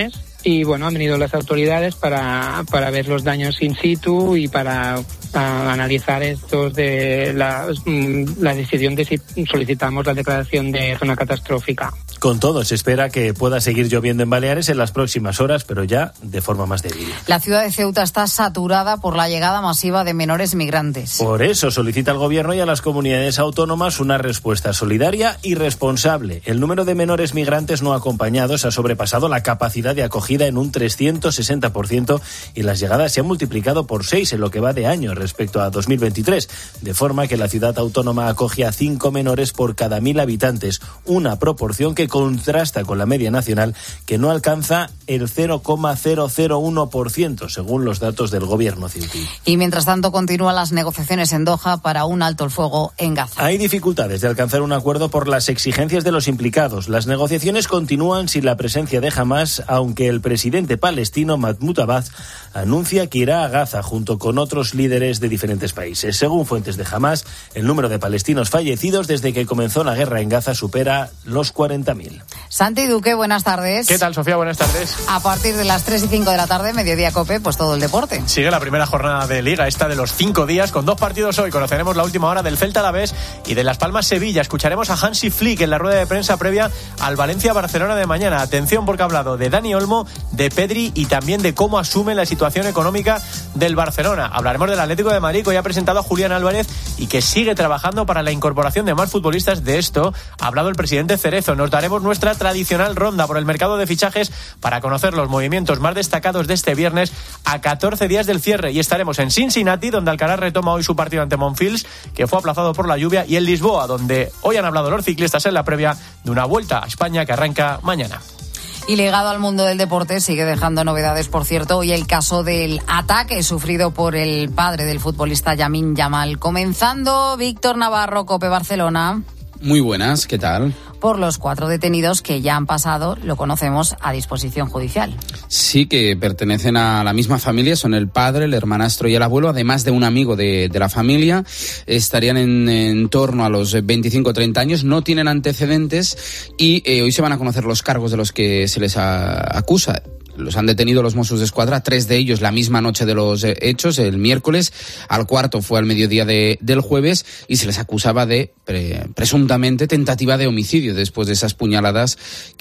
y bueno, han venido las autoridades para, para ver los daños in situ y para a analizar estos de la, la decisión de si solicitamos la declaración de zona catastrófica. Con todo, se espera que pueda seguir lloviendo en Baleares en las próximas horas, pero ya de forma más débil. La ciudad de Ceuta está saturada por la llegada masiva de menores migrantes. Por eso solicita al Gobierno y a las comunidades autónomas una respuesta solidaria y responsable. El número de menores migrantes no acompañados ha sobrepasado la capacidad de acogida en un trescientos sesenta por ciento y las llegadas se han multiplicado por seis en lo que va de año respecto a dos mil veintitrés, de forma que la ciudad autónoma acoge a cinco menores por cada mil habitantes, una proporción que contrasta con la media nacional, que no alcanza el cero coma cero cero uno por ciento, según los datos del gobierno ceutí. Y mientras tanto continúan las negociaciones en Doha para un alto el fuego en Gaza. Hay dificultades de alcanzar un acuerdo por las exigencias de los implicados. Las negociaciones continúan sin la presencia de Hamás, aunque el presidente palestino Mahmoud Abbas anuncia que irá a Gaza junto con otros líderes de diferentes países. Según fuentes de Hamás, el número de palestinos fallecidos desde que comenzó la guerra en Gaza supera los cuarenta mil. Santi Duque, buenas tardes. ¿Qué tal, Sofía? Buenas tardes. A partir de las tres y cinco de la tarde, Mediodía Cope, pues todo el deporte. Sigue la primera jornada de Liga, esta de los cinco días, con dos partidos hoy. Conoceremos la última hora del Celta Alavés y de Las Palmas Sevilla. Escucharemos a Hansi Flick en la rueda de prensa previa al Valencia-Barcelona de mañana. Atención, porque ha hablado de Dani Olmo, de Pedri y también de cómo asume la situación económica del Barcelona. Hablaremos del Atlético de Madrid, que hoy ha presentado a Julián Álvarez y que sigue trabajando para la incorporación de más futbolistas. De esto ha hablado el presidente Cerezo. Nos daremos nuestra tradicional ronda por el mercado de fichajes para conocer los movimientos más destacados de este viernes a catorce días del cierre, y estaremos en Cincinnati, donde Alcaraz retoma hoy su partido ante Monfils, que fue aplazado por la lluvia, y en Lisboa, donde hoy han hablado los ciclistas en la previa de una vuelta a España que arranca mañana. Y ligado al mundo del deporte, sigue dejando novedades, por cierto, hoy el caso del ataque sufrido por el padre del futbolista Lamine Yamal. Comenzando, Víctor Navarro, COPE Barcelona. Muy buenas, ¿qué tal? Por los cuatro detenidos que ya han pasado, lo conocemos, a disposición judicial. Sí, que pertenecen a la misma familia, son el padre, el hermanastro y el abuelo, además de un amigo de, de la familia. Estarían en, en torno a los veinticinco o treinta años, no tienen antecedentes y eh, hoy se van a conocer los cargos de los que se les a, acusa. Los han detenido los Mossos d'Esquadra, tres de ellos la misma noche de los hechos, el miércoles, al cuarto fue al mediodía de, del jueves, y se les acusaba de pre, presuntamente tentativa de homicidio después de esas puñaladas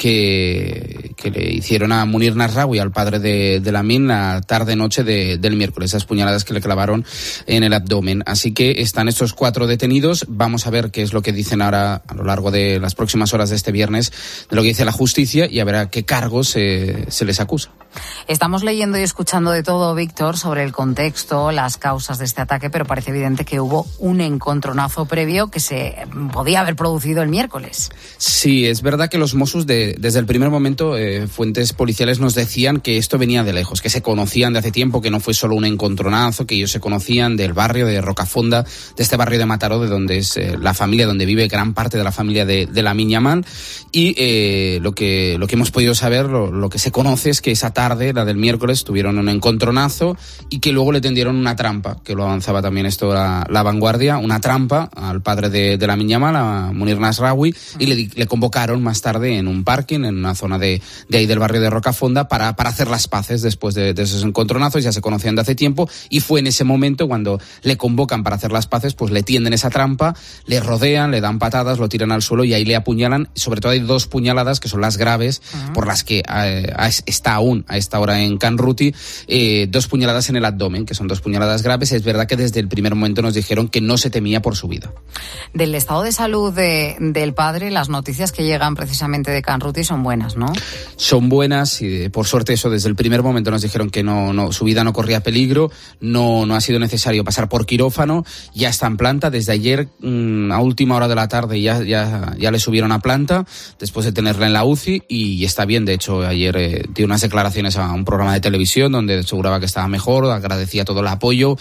que, que le hicieron a Munir Nasraoui, al padre de, de Lamine, la tarde-noche de, del miércoles, esas puñaladas que le clavaron en el abdomen. Así que están estos cuatro detenidos, vamos a ver qué es lo que dicen ahora a lo largo de las próximas horas de este viernes, de lo que dice la justicia, y a ver a qué cargos se, se les acusa. Estamos leyendo y escuchando de todo, Víctor, sobre el contexto, las causas de este ataque, pero parece evidente que hubo un encontronazo previo que se podía haber producido el miércoles. Sí, es verdad que los Mossos, de, desde el primer momento, eh, fuentes policiales nos decían que esto venía de lejos, que se conocían de hace tiempo, que no fue solo un encontronazo, que ellos se conocían del barrio de Rocafonda, de este barrio de Mataró, de donde es eh, la familia, donde vive gran parte de la familia de, de Lamine Yamal, y eh, lo que lo que hemos podido saber, lo, lo que se conoce es que esa tarde, la del miércoles, tuvieron un encontronazo y que luego le tendieron una trampa, que lo avanzaba también esto la, la Vanguardia, una trampa al padre de, de Lamine Yamal, a Munir Nasraoui, y le, le convocaron más tarde en un parking, en una zona de, de ahí del barrio de Rocafonda, para, para hacer las paces después de, de esos encontronazos. Ya se conocían de hace tiempo, y fue en ese momento cuando le convocan para hacer las paces, pues le tienden esa trampa, le rodean, le dan patadas, lo tiran al suelo y ahí le apuñalan. Sobre todo hay dos puñaladas que son las graves, uh-huh. por las que eh, está aún a esta hora en Canruti, eh, dos puñaladas en el abdomen, que son dos puñaladas graves. Es verdad que desde el primer momento nos dijeron que no se temía por su vida. Del estado de salud de, del padre, las noticias que llegan precisamente de Canruti son buenas, ¿no? Son buenas y por suerte eso, desde el primer momento nos dijeron que no, no su vida no corría peligro, no, no ha sido necesario pasar por quirófano, ya está en planta. Desde ayer mmm, a última hora de la tarde ya, ya, ya le subieron a planta después de tenerla en la U C I y está bien. De hecho, ayer eh, dio unas declaraciones a un programa de televisión donde aseguraba que estaba mejor, agradecía todo el apoyo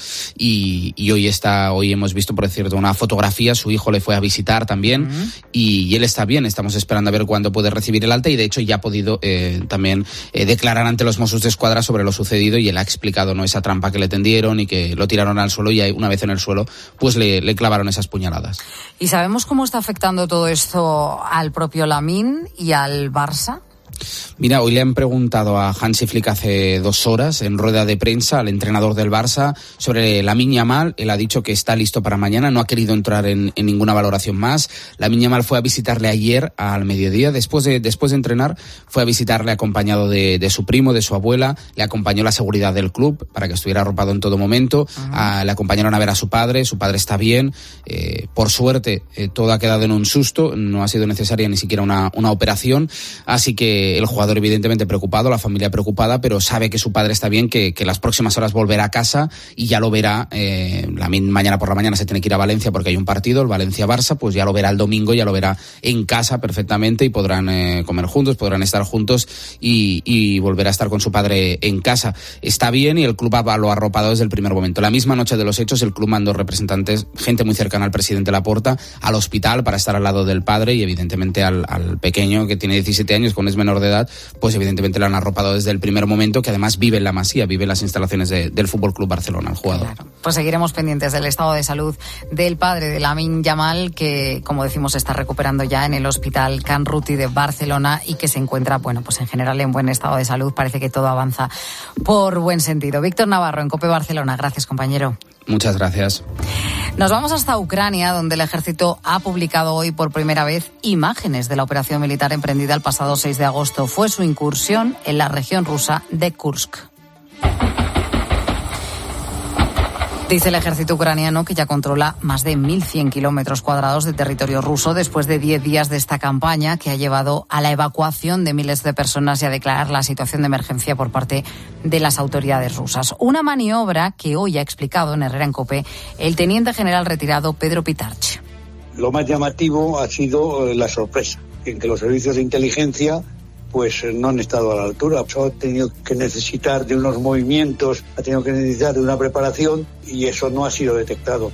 y, y hoy está, hoy hemos visto, por cierto, una fotografía, su hijo le fue a visitar también, uh-huh. y, y él está bien. Estamos esperando a ver cuándo puede recibir el alta y de hecho ya ha podido eh, también eh, declarar ante los Mossos d'Esquadra sobre lo sucedido y él ha explicado, ¿no?, esa trampa que le tendieron y que lo tiraron al suelo y una vez en el suelo pues le, le clavaron esas puñaladas. ¿Y sabemos cómo está afectando todo esto al propio Lamine y al Barça? Mira, hoy le han preguntado a Hansi Flick hace dos horas en rueda de prensa al entrenador del Barça sobre Lamine Yamal. Él ha dicho que está listo para mañana, no ha querido entrar en, en ninguna valoración más. Lamine Yamal fue a visitarle ayer al mediodía, después de, después de entrenar, fue a visitarle acompañado de, de su primo, de su abuela, le acompañó la seguridad del club para que estuviera arropado en todo momento, uh-huh. Le acompañaron a ver a su padre, su padre está bien, eh, por suerte eh, todo ha quedado en un susto, no ha sido necesaria ni siquiera una, una operación, así que el jugador evidentemente preocupado, la familia preocupada, pero sabe que su padre está bien, que, que las próximas horas volverá a casa y ya lo verá, eh, la, mañana por la mañana se tiene que ir a Valencia porque hay un partido, el Valencia-Barça, pues ya lo verá el domingo, ya lo verá en casa perfectamente y podrán eh, comer juntos, podrán estar juntos y, y volverá a estar con su padre en casa. Está bien y el club lo ha arropado desde el primer momento. La misma noche de los hechos el club mandó representantes, gente muy cercana al presidente Laporta, al hospital para estar al lado del padre y evidentemente al, al pequeño que tiene diecisiete años, con es menor de edad, pues evidentemente lo han arropado desde el primer momento, que además vive en la Masía, vive en las instalaciones de, del Fútbol Club Barcelona, el jugador. Claro. Pues seguiremos pendientes del estado de salud del padre de Lamine Yamal, que como decimos está recuperando ya en el Hospital Can Ruti de Barcelona y que se encuentra, bueno, pues en general en buen estado de salud. Parece que todo avanza por buen sentido. Víctor Navarro en COPE Barcelona. Gracias, compañero. Muchas gracias. Nos vamos hasta Ucrania, donde el ejército ha publicado hoy por primera vez imágenes de la operación militar emprendida el pasado seis de agosto. Fue su incursión en la región rusa de Kursk. Dice el ejército ucraniano que ya controla más de mil cien kilómetros cuadrados de territorio ruso después de diez días de esta campaña que ha llevado a la evacuación de miles de personas y a declarar la situación de emergencia por parte de las autoridades rusas. Una maniobra que hoy ha explicado en Herrera en COPE el teniente general retirado Pedro Pitarch. Lo más llamativo ha sido la sorpresa, en que los servicios de inteligencia pues no han estado a la altura. Ha tenido que necesitar de unos movimientos, ha tenido que necesitar de una preparación y eso no ha sido detectado.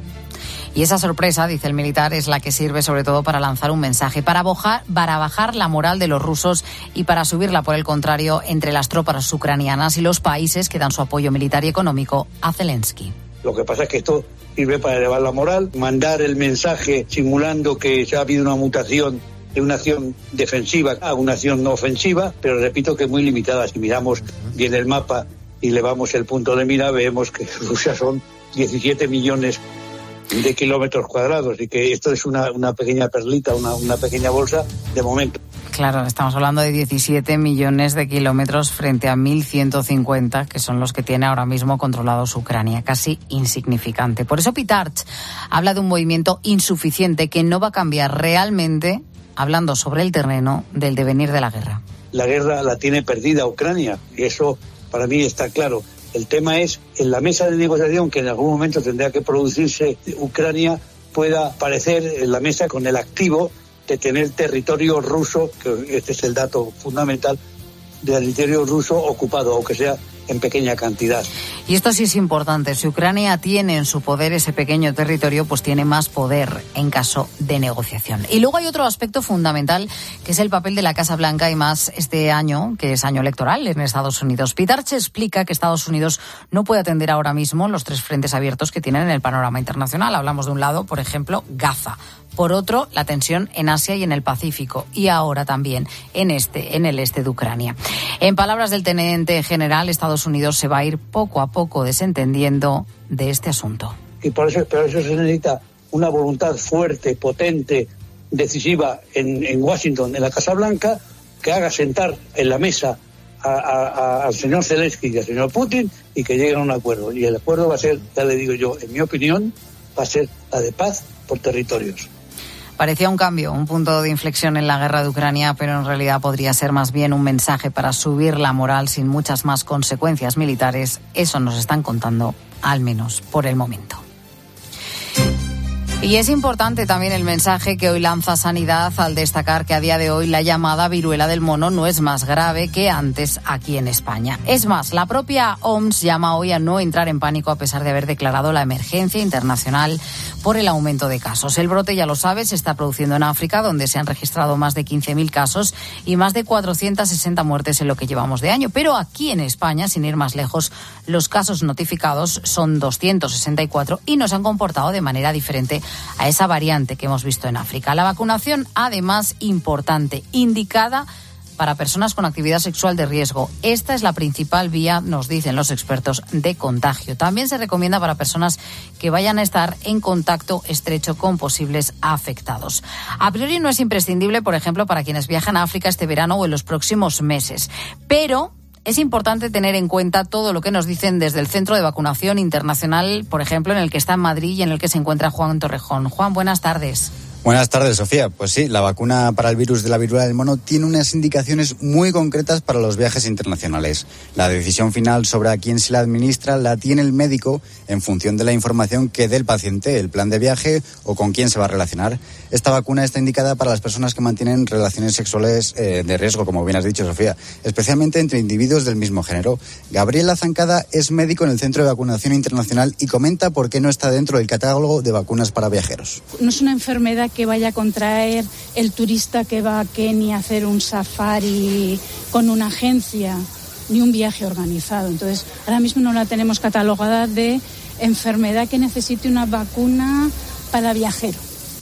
Y esa sorpresa, dice el militar, es la que sirve sobre todo para lanzar un mensaje, para bajar, para bajar la moral de los rusos y para subirla, por el contrario, entre las tropas ucranianas y los países que dan su apoyo militar y económico a Zelensky. Lo que pasa es que esto sirve para elevar la moral, mandar el mensaje simulando que ya ha habido una mutación de una acción defensiva a una acción no ofensiva, pero repito que muy limitada. Si miramos bien el mapa y elevamos el punto de mira, vemos que Rusia son diecisiete millones de kilómetros cuadrados y que esto es una, una pequeña perlita, una, una pequeña bolsa de momento. Claro, estamos hablando de diecisiete millones de kilómetros frente a mil ciento cincuenta, que son los que tiene ahora mismo controlados Ucrania, casi insignificante. Por eso Pitarch habla de un movimiento insuficiente que no va a cambiar realmente, hablando sobre el terreno del devenir de la guerra. La guerra la tiene perdida Ucrania y eso para mí está claro. El tema es, en la mesa de negociación que en algún momento tendrá que producirse, Ucrania pueda aparecer en la mesa con el activo de tener territorio ruso, que este es el dato fundamental, del territorio ruso ocupado, aunque sea en pequeña cantidad. Y esto sí es importante. Si Ucrania tiene en su poder ese pequeño territorio, pues tiene más poder en caso de negociación. Y luego hay otro aspecto fundamental, que es el papel de la Casa Blanca y más este año, que es año electoral en Estados Unidos. Pitarch explica que Estados Unidos no puede atender ahora mismo los tres frentes abiertos que tienen en el panorama internacional. Hablamos de un lado, por ejemplo, Gaza. Por otro, la tensión en Asia y en el Pacífico. Y ahora también en este, en el este de Ucrania. En palabras del teniente general, Estados Unidos se va a ir poco a poco desentendiendo de este asunto. Y por eso, por eso se necesita una voluntad fuerte, potente, decisiva en, en Washington, en la Casa Blanca, que haga sentar en la mesa a, a, a, al señor Zelensky y al señor Putin y que lleguen a un acuerdo. Y el acuerdo va a ser, ya le digo yo, en mi opinión, va a ser la de paz por territorios. Parecía un cambio, un punto de inflexión en la guerra de Ucrania, pero en realidad podría ser más bien un mensaje para subir la moral sin muchas más consecuencias militares. Eso nos están contando, al menos por el momento. Y es importante también el mensaje que hoy lanza Sanidad al destacar que a día de hoy la llamada viruela del mono no es más grave que antes aquí en España. Es más, la propia O M S llama hoy a no entrar en pánico a pesar de haber declarado la emergencia internacional por el aumento de casos. El brote, ya lo sabes, se está produciendo en África, donde se han registrado más de quince mil casos y más de cuatrocientas sesenta muertes en lo que llevamos de año. Pero aquí en España, sin ir más lejos, los casos notificados son doscientos sesenta y cuatro y no se han comportado de manera diferente a esa variante que hemos visto en África. La vacunación, además, importante, indicada para personas con actividad sexual de riesgo. Esta es la principal vía, nos dicen los expertos, de contagio. También se recomienda para personas que vayan a estar en contacto estrecho con posibles afectados. A priori no es imprescindible, por ejemplo, para quienes viajan a África este verano o en los próximos meses. Pero es importante tener en cuenta todo lo que nos dicen desde el Centro de Vacunación Internacional, por ejemplo, en el que está en Madrid y en el que se encuentra Juan Torrejón. Juan, buenas tardes. Buenas tardes, Sofía. Pues sí, la vacuna para el virus de la viruela del mono tiene unas indicaciones muy concretas para los viajes internacionales. La decisión final sobre a quién se la administra la tiene el médico en función de la información que dé el paciente, el plan de viaje o con quién se va a relacionar. Esta vacuna está indicada para las personas que mantienen relaciones sexuales eh, de riesgo, como bien has dicho, Sofía, especialmente entre individuos del mismo género. Gabriela Zancada es médico en el Centro de Vacunación Internacional y comenta por qué no está dentro del catálogo de vacunas para viajeros. No es una enfermedad que vaya a contraer el turista que va a Kenia a hacer un safari con una agencia, ni un viaje organizado. Entonces, ahora mismo no la tenemos catalogada de enfermedad que necesite una vacuna para viajero.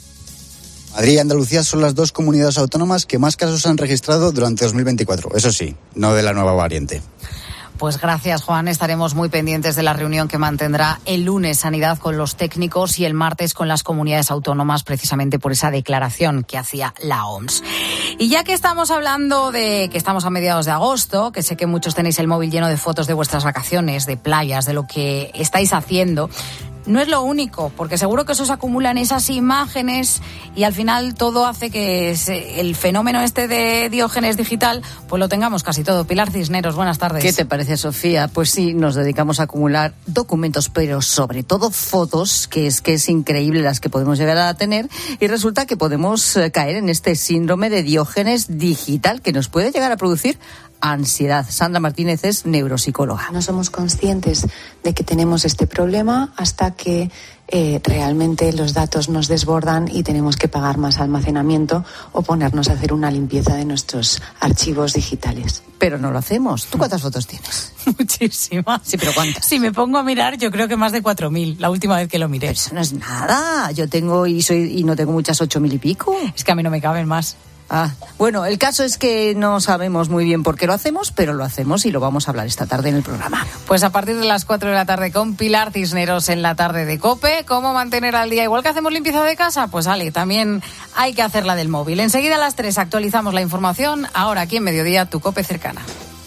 Madrid y Andalucía son las dos comunidades autónomas que más casos han registrado durante dos mil veinticuatro. Eso sí, no de la nueva variante. Pues gracias, Juan. Estaremos muy pendientes de la reunión que mantendrá el lunes Sanidad con los técnicos y el martes con las comunidades autónomas, precisamente por esa declaración que hacía la O M S. Y ya que estamos hablando de que estamos a mediados de agosto, que sé que muchos tenéis el móvil lleno de fotos de vuestras vacaciones, de playas, de lo que estáis haciendo, no es lo único, porque seguro que eso se acumulan esas imágenes y al final todo hace que el fenómeno este de Diógenes digital pues lo tengamos casi todo. Pilar Cisneros, buenas tardes. ¿Qué te parece, Sofía? Pues sí, nos dedicamos a acumular documentos, pero sobre todo fotos, que es que es increíble las que podemos llegar a tener, y resulta que podemos caer en este síndrome de Diógenes digital que nos puede llegar a producir ansiedad. Sandra Martínez es neuropsicóloga. No somos conscientes de que tenemos este problema hasta que eh, realmente los datos nos desbordan y tenemos que pagar más almacenamiento o ponernos a hacer una limpieza de nuestros archivos digitales. Pero no lo hacemos. ¿Tú cuántas fotos tienes? Muchísimas. Sí, pero ¿cuántas? Si me pongo a mirar, yo creo que más de cuatro mil, la última vez que lo miré. Pero eso no es nada. Yo tengo y soy y no tengo muchas ocho mil y pico. Es que a mí no me caben más. Ah, bueno, el caso es que no sabemos muy bien por qué lo hacemos, pero lo hacemos y lo vamos a hablar esta tarde en el programa. Pues a partir de las cuatro de la tarde con Pilar Cisneros en la tarde de COPE. ¿Cómo mantener al día? Igual que hacemos limpieza de casa, pues vale, también hay que hacer la del móvil. Enseguida a las tres actualizamos la información. Ahora aquí en Mediodía, tu COPE cercana.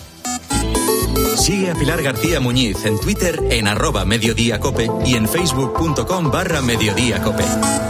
Sigue a Pilar García Muñiz en Twitter en arroba Mediodía Cope y en facebook.com barra Mediodía Cope.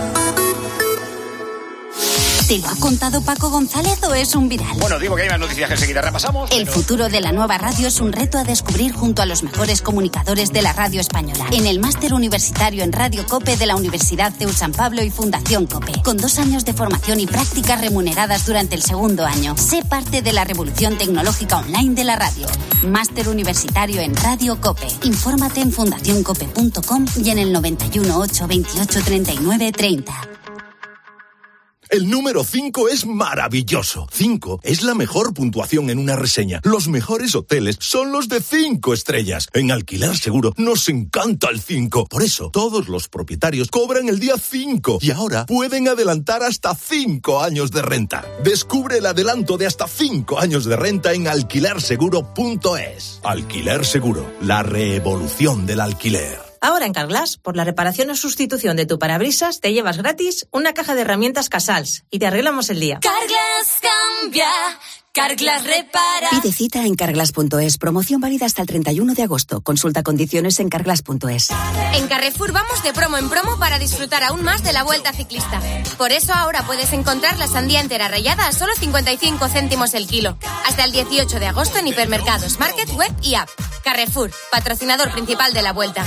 ¿Te lo ha contado Paco González o es un viral? Bueno, digo que hay más noticias que enseguida repasamos. El pero... futuro de la nueva radio es un reto a descubrir junto a los mejores comunicadores de la radio española. En el máster universitario en Radio COPE de la Universidad C E U San Pablo y Fundación COPE. Con dos años de formación y prácticas remuneradas durante el segundo año. Sé parte de la revolución tecnológica online de la radio. Máster universitario en Radio COPE. Infórmate en fundación cope punto com y en el noventa y uno, ocho, veintiocho, treinta y nueve, treinta. El número cinco es maravilloso. cinco es la mejor puntuación en una reseña. Los mejores hoteles son los de cinco estrellas. En Alquiler Seguro nos encanta el cinco. Por eso, todos los propietarios cobran el día cinco y ahora pueden adelantar hasta cinco años de renta. Descubre el adelanto de hasta cinco años de renta en alquiler seguro punto es. Alquiler Seguro, la revolución del alquiler. Ahora en Carglass, por la reparación o sustitución de tu parabrisas, te llevas gratis una caja de herramientas Casals y te arreglamos el día. Carglass cambia, Carglass repara. Pide cita en carglass punto es. Promoción válida hasta el treinta y uno de agosto. Consulta condiciones en carglass punto es. En Carrefour vamos de promo en promo para disfrutar aún más de la Vuelta Ciclista. Por eso ahora puedes encontrar la sandía entera rallada a solo cincuenta y cinco céntimos el kilo. Hasta el dieciocho de agosto en hipermercados, market, web y app. Carrefour, patrocinador principal de la Vuelta.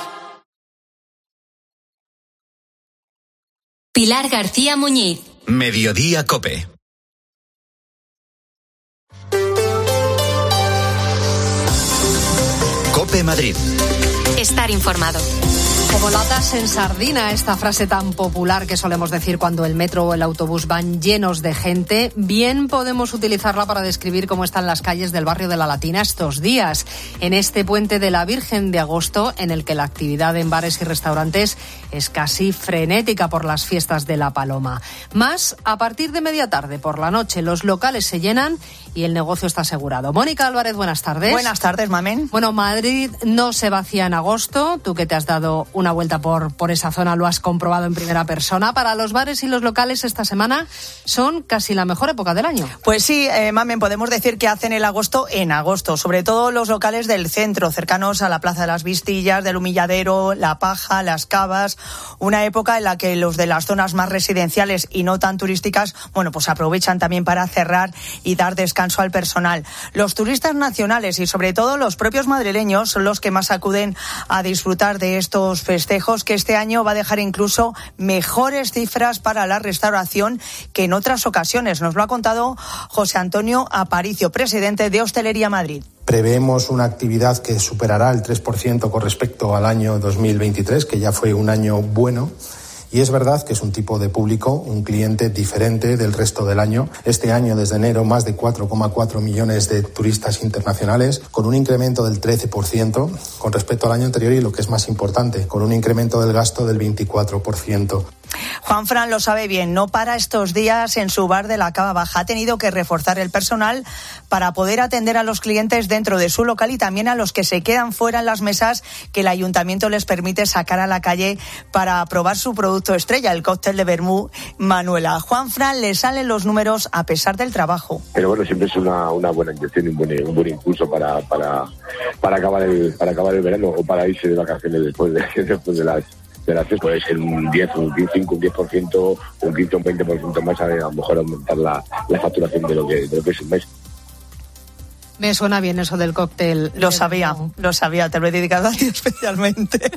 Pilar García Muñiz. Mediodía Cope. Cope Madrid. Estar informado. Como latas en sardina, esta frase tan popular que solemos decir cuando el metro o el autobús van llenos de gente, bien podemos utilizarla para describir cómo están las calles del barrio de La Latina estos días, en este puente de la Virgen de Agosto, en el que la actividad en bares y restaurantes es casi frenética por las fiestas de la Paloma. Más a partir de media tarde, por la noche, los locales se llenan y el negocio está asegurado. Mónica Álvarez, buenas tardes. Buenas tardes, Mamen. Bueno, Madrid no se vacía en agosto, tú que te has dado una vuelta por, por esa zona, lo has comprobado en primera persona. Para los bares y los locales esta semana son casi la mejor época del año. Pues sí, eh, Mamen, podemos decir que hacen el agosto en agosto, sobre todo los locales del centro, cercanos a la Plaza de las Vistillas, del Humilladero, La Paja, Las Cavas, una época en la que los de las zonas más residenciales y no tan turísticas, bueno, pues aprovechan también para cerrar y dar descanso al personal. Los turistas nacionales y sobre todo los propios madrileños son los que más acuden a disfrutar de estos festejos, que este año va a dejar incluso mejores cifras para la restauración que en otras ocasiones. Nos lo ha contado José Antonio Aparicio, presidente de Hostelería Madrid. Preveemos una actividad que superará el tres por ciento con respecto al año dos mil veintitrés, que ya fue un año bueno. Y es verdad que es un tipo de público, un cliente diferente del resto del año. Este año, desde enero, más de cuatro coma cuatro millones de turistas internacionales, con un incremento del trece por ciento con respecto al año anterior y, lo que es más importante, con un incremento del gasto del veinticuatro por ciento. Juan Fran lo sabe bien, no para estos días en su bar de la Cava Baja. Ha tenido que reforzar el personal para poder atender a los clientes dentro de su local y también a los que se quedan fuera en las mesas que el ayuntamiento les permite sacar a la calle para probar su producto estrella, el cóctel de vermú Manuela. A Juan Fran le salen los números a pesar del trabajo. Pero bueno, siempre es una, una buena inyección y un buen, un buen impulso para, para, para, acabar el, para acabar el verano o para irse de vacaciones después de, después de las de la fiesta. Puede ser un diez, un cinco, un diez por ciento, un quince, un veinte por ciento más, a lo mejor aumentar la, la facturación de lo que de lo que es un mes. Me suena bien eso del cóctel. Lo sabía, lo sabía, te lo he dedicado a ti especialmente.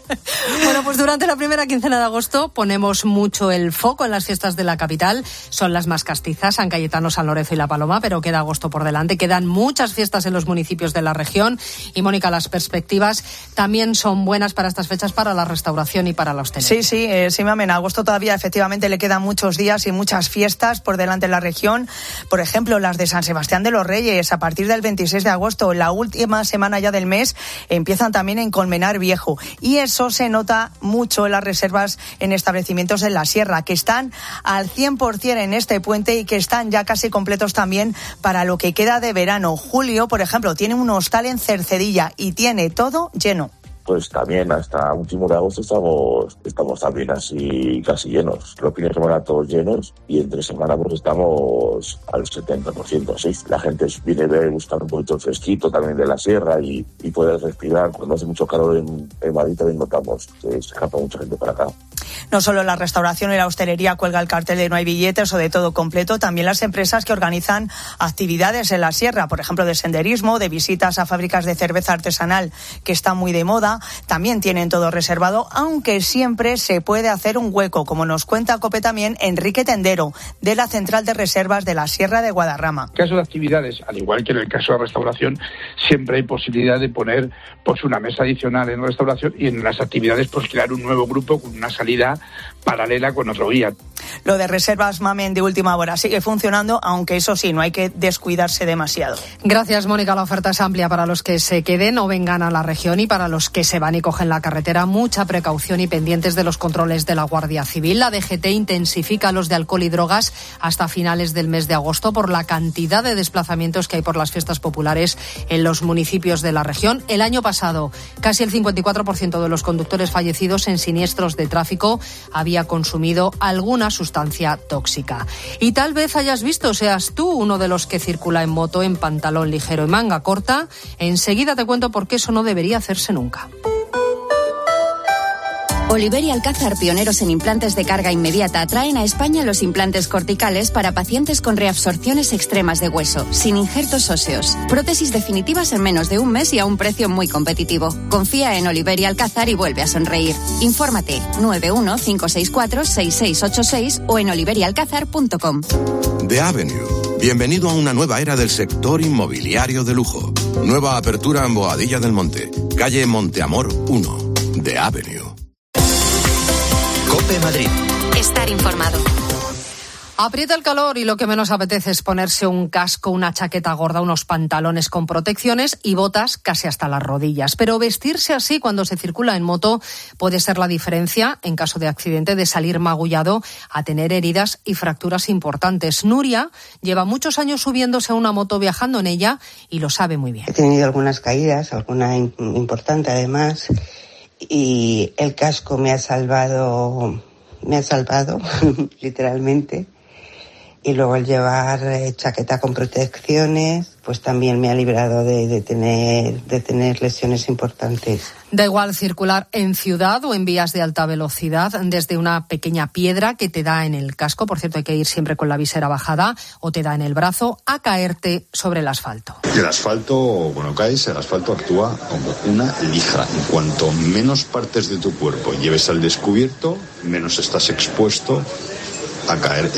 Bueno, pues durante la primera quincena de agosto ponemos mucho el foco en las fiestas de la capital. Son las más castizas, San Cayetano, San Lorenzo y La Paloma, pero queda agosto por delante. Quedan muchas fiestas en los municipios de la región. Y, Mónica, las perspectivas también son buenas para estas fechas, para la restauración y para la hostelería. Sí, sí, eh, sí, mamen, a agosto todavía efectivamente le quedan muchos días y muchas fiestas por delante en la región. Por ejemplo, las de San Sebastián de los Reyes, a partir del veintiséis de agosto, la última semana ya del mes, empiezan también en Colmenar Viejo. Y eso se nota mucho en las reservas en establecimientos en la Sierra, que están al cien por ciento en este puente y que están ya casi completos también para lo que queda de verano. Julio, por ejemplo, tiene un hostal en Cercedilla y tiene todo lleno. Pues también hasta último de agosto estamos estamos también así casi llenos. Los fines de semana todos llenos y entre semana pues estamos al setenta por ciento. Sí, la gente viene a buscar un poquito el fresquito también de la sierra y, y poder respirar. Cuando hace mucho calor en, en Madrid también notamos que se escapa mucha gente para acá. No solo la restauración y la hostelería cuelga el cartel de no hay billetes o de todo completo, también las empresas que organizan actividades en la sierra, por ejemplo de senderismo, de visitas a fábricas de cerveza artesanal, que está muy de moda, también tienen todo reservado, aunque siempre se puede hacer un hueco, como nos cuenta COPE también Enrique Tendero, de la Central de Reservas de la Sierra de Guadarrama. En caso de actividades, al igual que en el caso de restauración, siempre hay posibilidad de poner pues una mesa adicional en restauración y en las actividades pues crear un nuevo grupo con una salida paralela con otro guía. Lo de reservas, mamen, de última hora sigue funcionando, aunque eso sí, no hay que descuidarse demasiado. Gracias, Mónica. La oferta es amplia para los que se queden o vengan a la región y para los que se van y cogen la carretera. Mucha precaución y pendientes de los controles de la Guardia Civil. La D G T intensifica los de alcohol y drogas hasta finales del mes de agosto por la cantidad de desplazamientos que hay por las fiestas populares en los municipios de la región. El año pasado, casi el cincuenta y cuatro por ciento de los conductores fallecidos en siniestros de tráfico había consumido alguna sustancia tóxica. Y tal vez hayas visto, seas tú uno de los que circula en moto en pantalón ligero y manga corta. Enseguida te cuento por qué eso no debería hacerse nunca. Oliver y Alcázar, pioneros en implantes de carga inmediata, traen a España los implantes corticales para pacientes con reabsorciones extremas de hueso, sin injertos óseos. Prótesis definitivas en menos de un mes y a un precio muy competitivo. Confía en Oliver y Alcázar y vuelve a sonreír. Infórmate nueve uno cinco seis cuatro seis seis ocho seis o en oliver y alcázar punto com. The Avenue. Bienvenido a una nueva era del sector inmobiliario de lujo. Nueva apertura en Boadilla del Monte, calle Monteamor uno. The Avenue. COPE Madrid. Estar informado. Aprieta el calor y lo que menos apetece es ponerse un casco, una chaqueta gorda, unos pantalones con protecciones y botas casi hasta las rodillas. Pero vestirse así cuando se circula en moto puede ser la diferencia, en caso de accidente, de salir magullado a tener heridas y fracturas importantes. Nuria lleva muchos años subiéndose a una moto, viajando en ella, y lo sabe muy bien. He tenido algunas caídas, alguna importante además, y el casco me ha salvado, me ha salvado literalmente. Y luego el llevar eh, chaqueta con protecciones, pues también me ha librado de, de tener de tener lesiones importantes. Da igual circular en ciudad o en vías de alta velocidad, desde una pequeña piedra que te da en el casco, por cierto hay que ir siempre con la visera bajada, o te da en el brazo, a caerte sobre el asfalto. El asfalto, bueno, caes, el asfalto actúa como una lija. En cuanto menos partes de tu cuerpo lleves al descubierto, menos estás expuesto a caer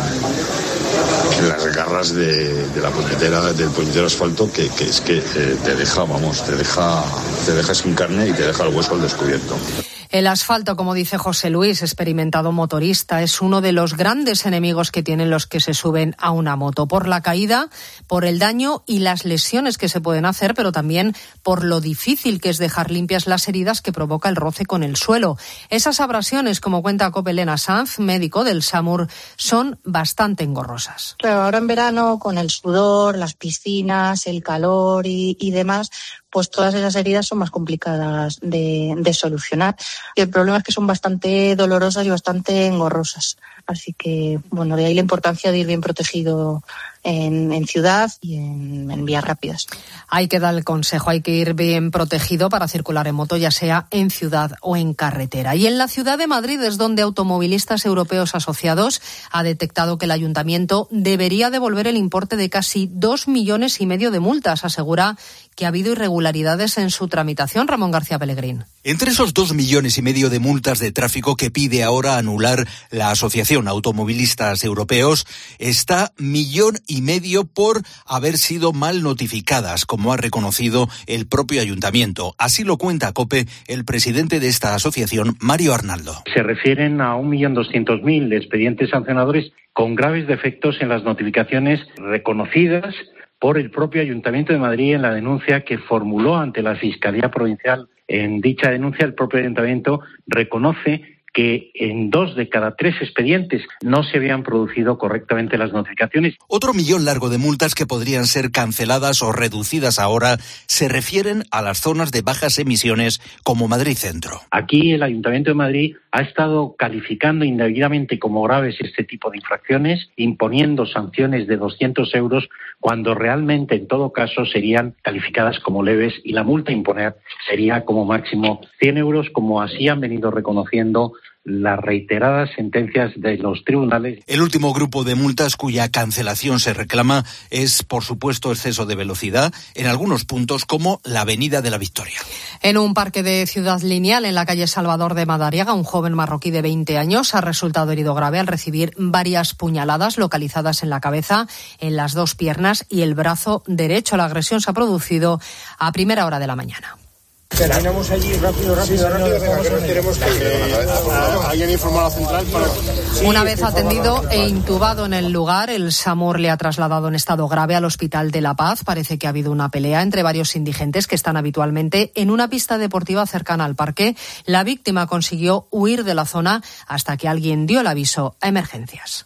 en, en las garras de, de la puñetera, del puñetero asfalto, que, que es que eh, te deja, vamos, te deja, te deja sin carne y te deja el hueso al descubierto. El asfalto, como dice José Luis, experimentado motorista, es uno de los grandes enemigos que tienen los que se suben a una moto, por la caída, por el daño y las lesiones que se pueden hacer, pero también por lo difícil que es dejar limpias las heridas que provoca el roce con el suelo. Esas abrasiones, como cuenta Cope Elena Sanz, médico del SAMUR, son bastante engorrosas. Claro, ahora en verano, con el sudor, las piscinas, el calor y, y demás, pues todas esas heridas son más complicadas de, de solucionar. Y el problema es que son bastante dolorosas y bastante engorrosas. Así que, bueno, de ahí la importancia de ir bien protegido en, en ciudad y en, en vías rápidas. Hay que dar el consejo, hay que ir bien protegido para circular en moto, ya sea en ciudad o en carretera. Y en la ciudad de Madrid es donde Automovilistas Europeos Asociados ha detectado que el ayuntamiento debería devolver el importe de casi dos millones y medio de multas. Asegura que ha habido irregularidades en su tramitación. Ramón García Pellegrín. Entre esos dos millones y medio de multas de tráfico que pide ahora anular la Asociación Automovilistas Europeos está millón y medio por haber sido mal notificadas, como ha reconocido el propio ayuntamiento. Así lo cuenta COPE el presidente de esta asociación, Mario Arnaldo. Se refieren a un millón doscientos mil expedientes sancionadores con graves defectos en las notificaciones reconocidas por el propio Ayuntamiento de Madrid en la denuncia que formuló ante la Fiscalía Provincial. En dicha denuncia, el propio Ayuntamiento reconoce que en dos de cada tres expedientes no se habían producido correctamente las notificaciones. Otro millón largo de multas que podrían ser canceladas o reducidas ahora se refieren a las zonas de bajas emisiones como Madrid Centro. Aquí el Ayuntamiento de Madrid ha estado calificando indebidamente como graves este tipo de infracciones, imponiendo sanciones de doscientos euros cuando realmente en todo caso serían calificadas como leves y la multa a imponer sería como máximo cien euros, como así han venido reconociendo las reiteradas sentencias de los tribunales. El último grupo de multas cuya cancelación se reclama es, por supuesto, exceso de velocidad en algunos puntos como la Avenida de la Victoria. En un parque de Ciudad Lineal, en la calle Salvador de Madariaga, un joven marroquí de veinte años ha resultado herido grave al recibir varias puñaladas localizadas en la cabeza, en las dos piernas y el brazo derecho. La agresión se ha producido a primera hora de la mañana. Terminamos allí, rápido, rápido, sí, rápido, venga, que nos tenemos que ir. ¿Alguien informó a la central? Para... Sí, Una vez atendido e intubado en el lugar, el SAMUR le ha trasladado en estado grave al Hospital de La Paz. Parece que ha habido una pelea entre varios indigentes que están habitualmente en una pista deportiva cercana al parque. La víctima consiguió huir de la zona hasta que alguien dio el aviso a emergencias.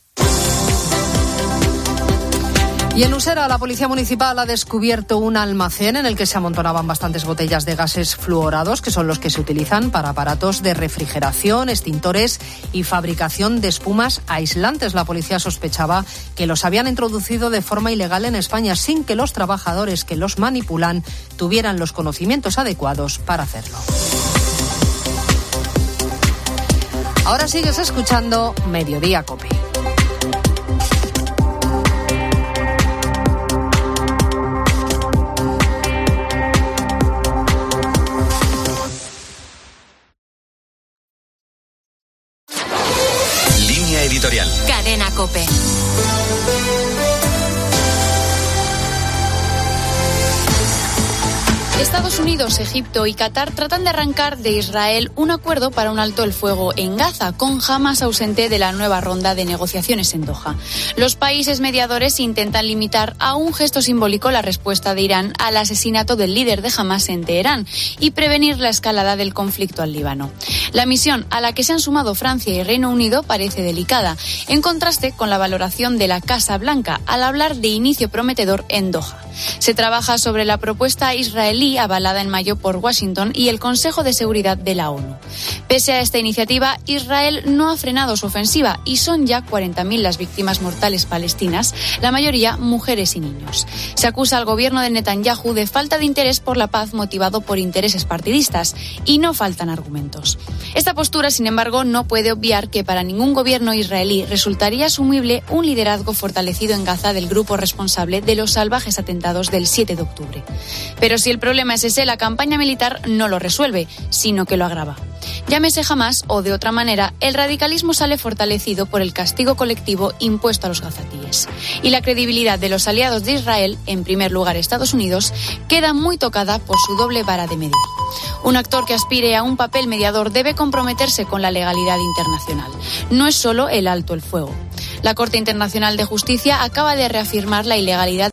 Y en Usera, la Policía Municipal ha descubierto un almacén en el que se amontonaban bastantes botellas de gases fluorados, que son los que se utilizan para aparatos de refrigeración, extintores y fabricación de espumas aislantes. La policía sospechaba que los habían introducido de forma ilegal en España sin que los trabajadores que los manipulan tuvieran los conocimientos adecuados para hacerlo. Ahora sigues escuchando Mediodía COPE. Editorial. Cadena COPE. Estados Unidos, Egipto y Qatar tratan de arrancar de Israel un acuerdo para un alto el fuego en Gaza, con Hamas ausente de la nueva ronda de negociaciones en Doha. Los países mediadores intentan limitar a un gesto simbólico la respuesta de Irán al asesinato del líder de Hamas en Teherán y prevenir la escalada del conflicto al Líbano. La misión, a la que se han sumado Francia y Reino Unido, parece delicada, en contraste con la valoración de la Casa Blanca al hablar de inicio prometedor en Doha. Se trabaja sobre la propuesta israelí avalada en mayo por Washington y el Consejo de Seguridad de la ONU. Pese a esta iniciativa, Israel no ha frenado su ofensiva y son ya cuarenta mil las víctimas mortales palestinas, la mayoría mujeres y niños. Se acusa al gobierno de Netanyahu de falta de interés por la paz motivado por intereses partidistas y no faltan argumentos. Esta postura, sin embargo, no puede obviar que para ningún gobierno israelí resultaría asumible un liderazgo fortalecido en Gaza del grupo responsable de los salvajes atentados del siete de octubre. Pero si el problema es ese, la campaña militar no lo resuelve, sino que lo agrava. Llámese Hamas o de otra manera, el radicalismo sale fortalecido por el castigo colectivo impuesto a los gazatíes. Y la credibilidad de los aliados de Israel, en primer lugar Estados Unidos, queda muy tocada por su doble vara de medir. Un actor que aspire a un papel mediador debe comprometerse con la legalidad internacional. No es solo el alto el fuego. La Corte Internacional de Justicia acaba de reafirmar la ilegalidad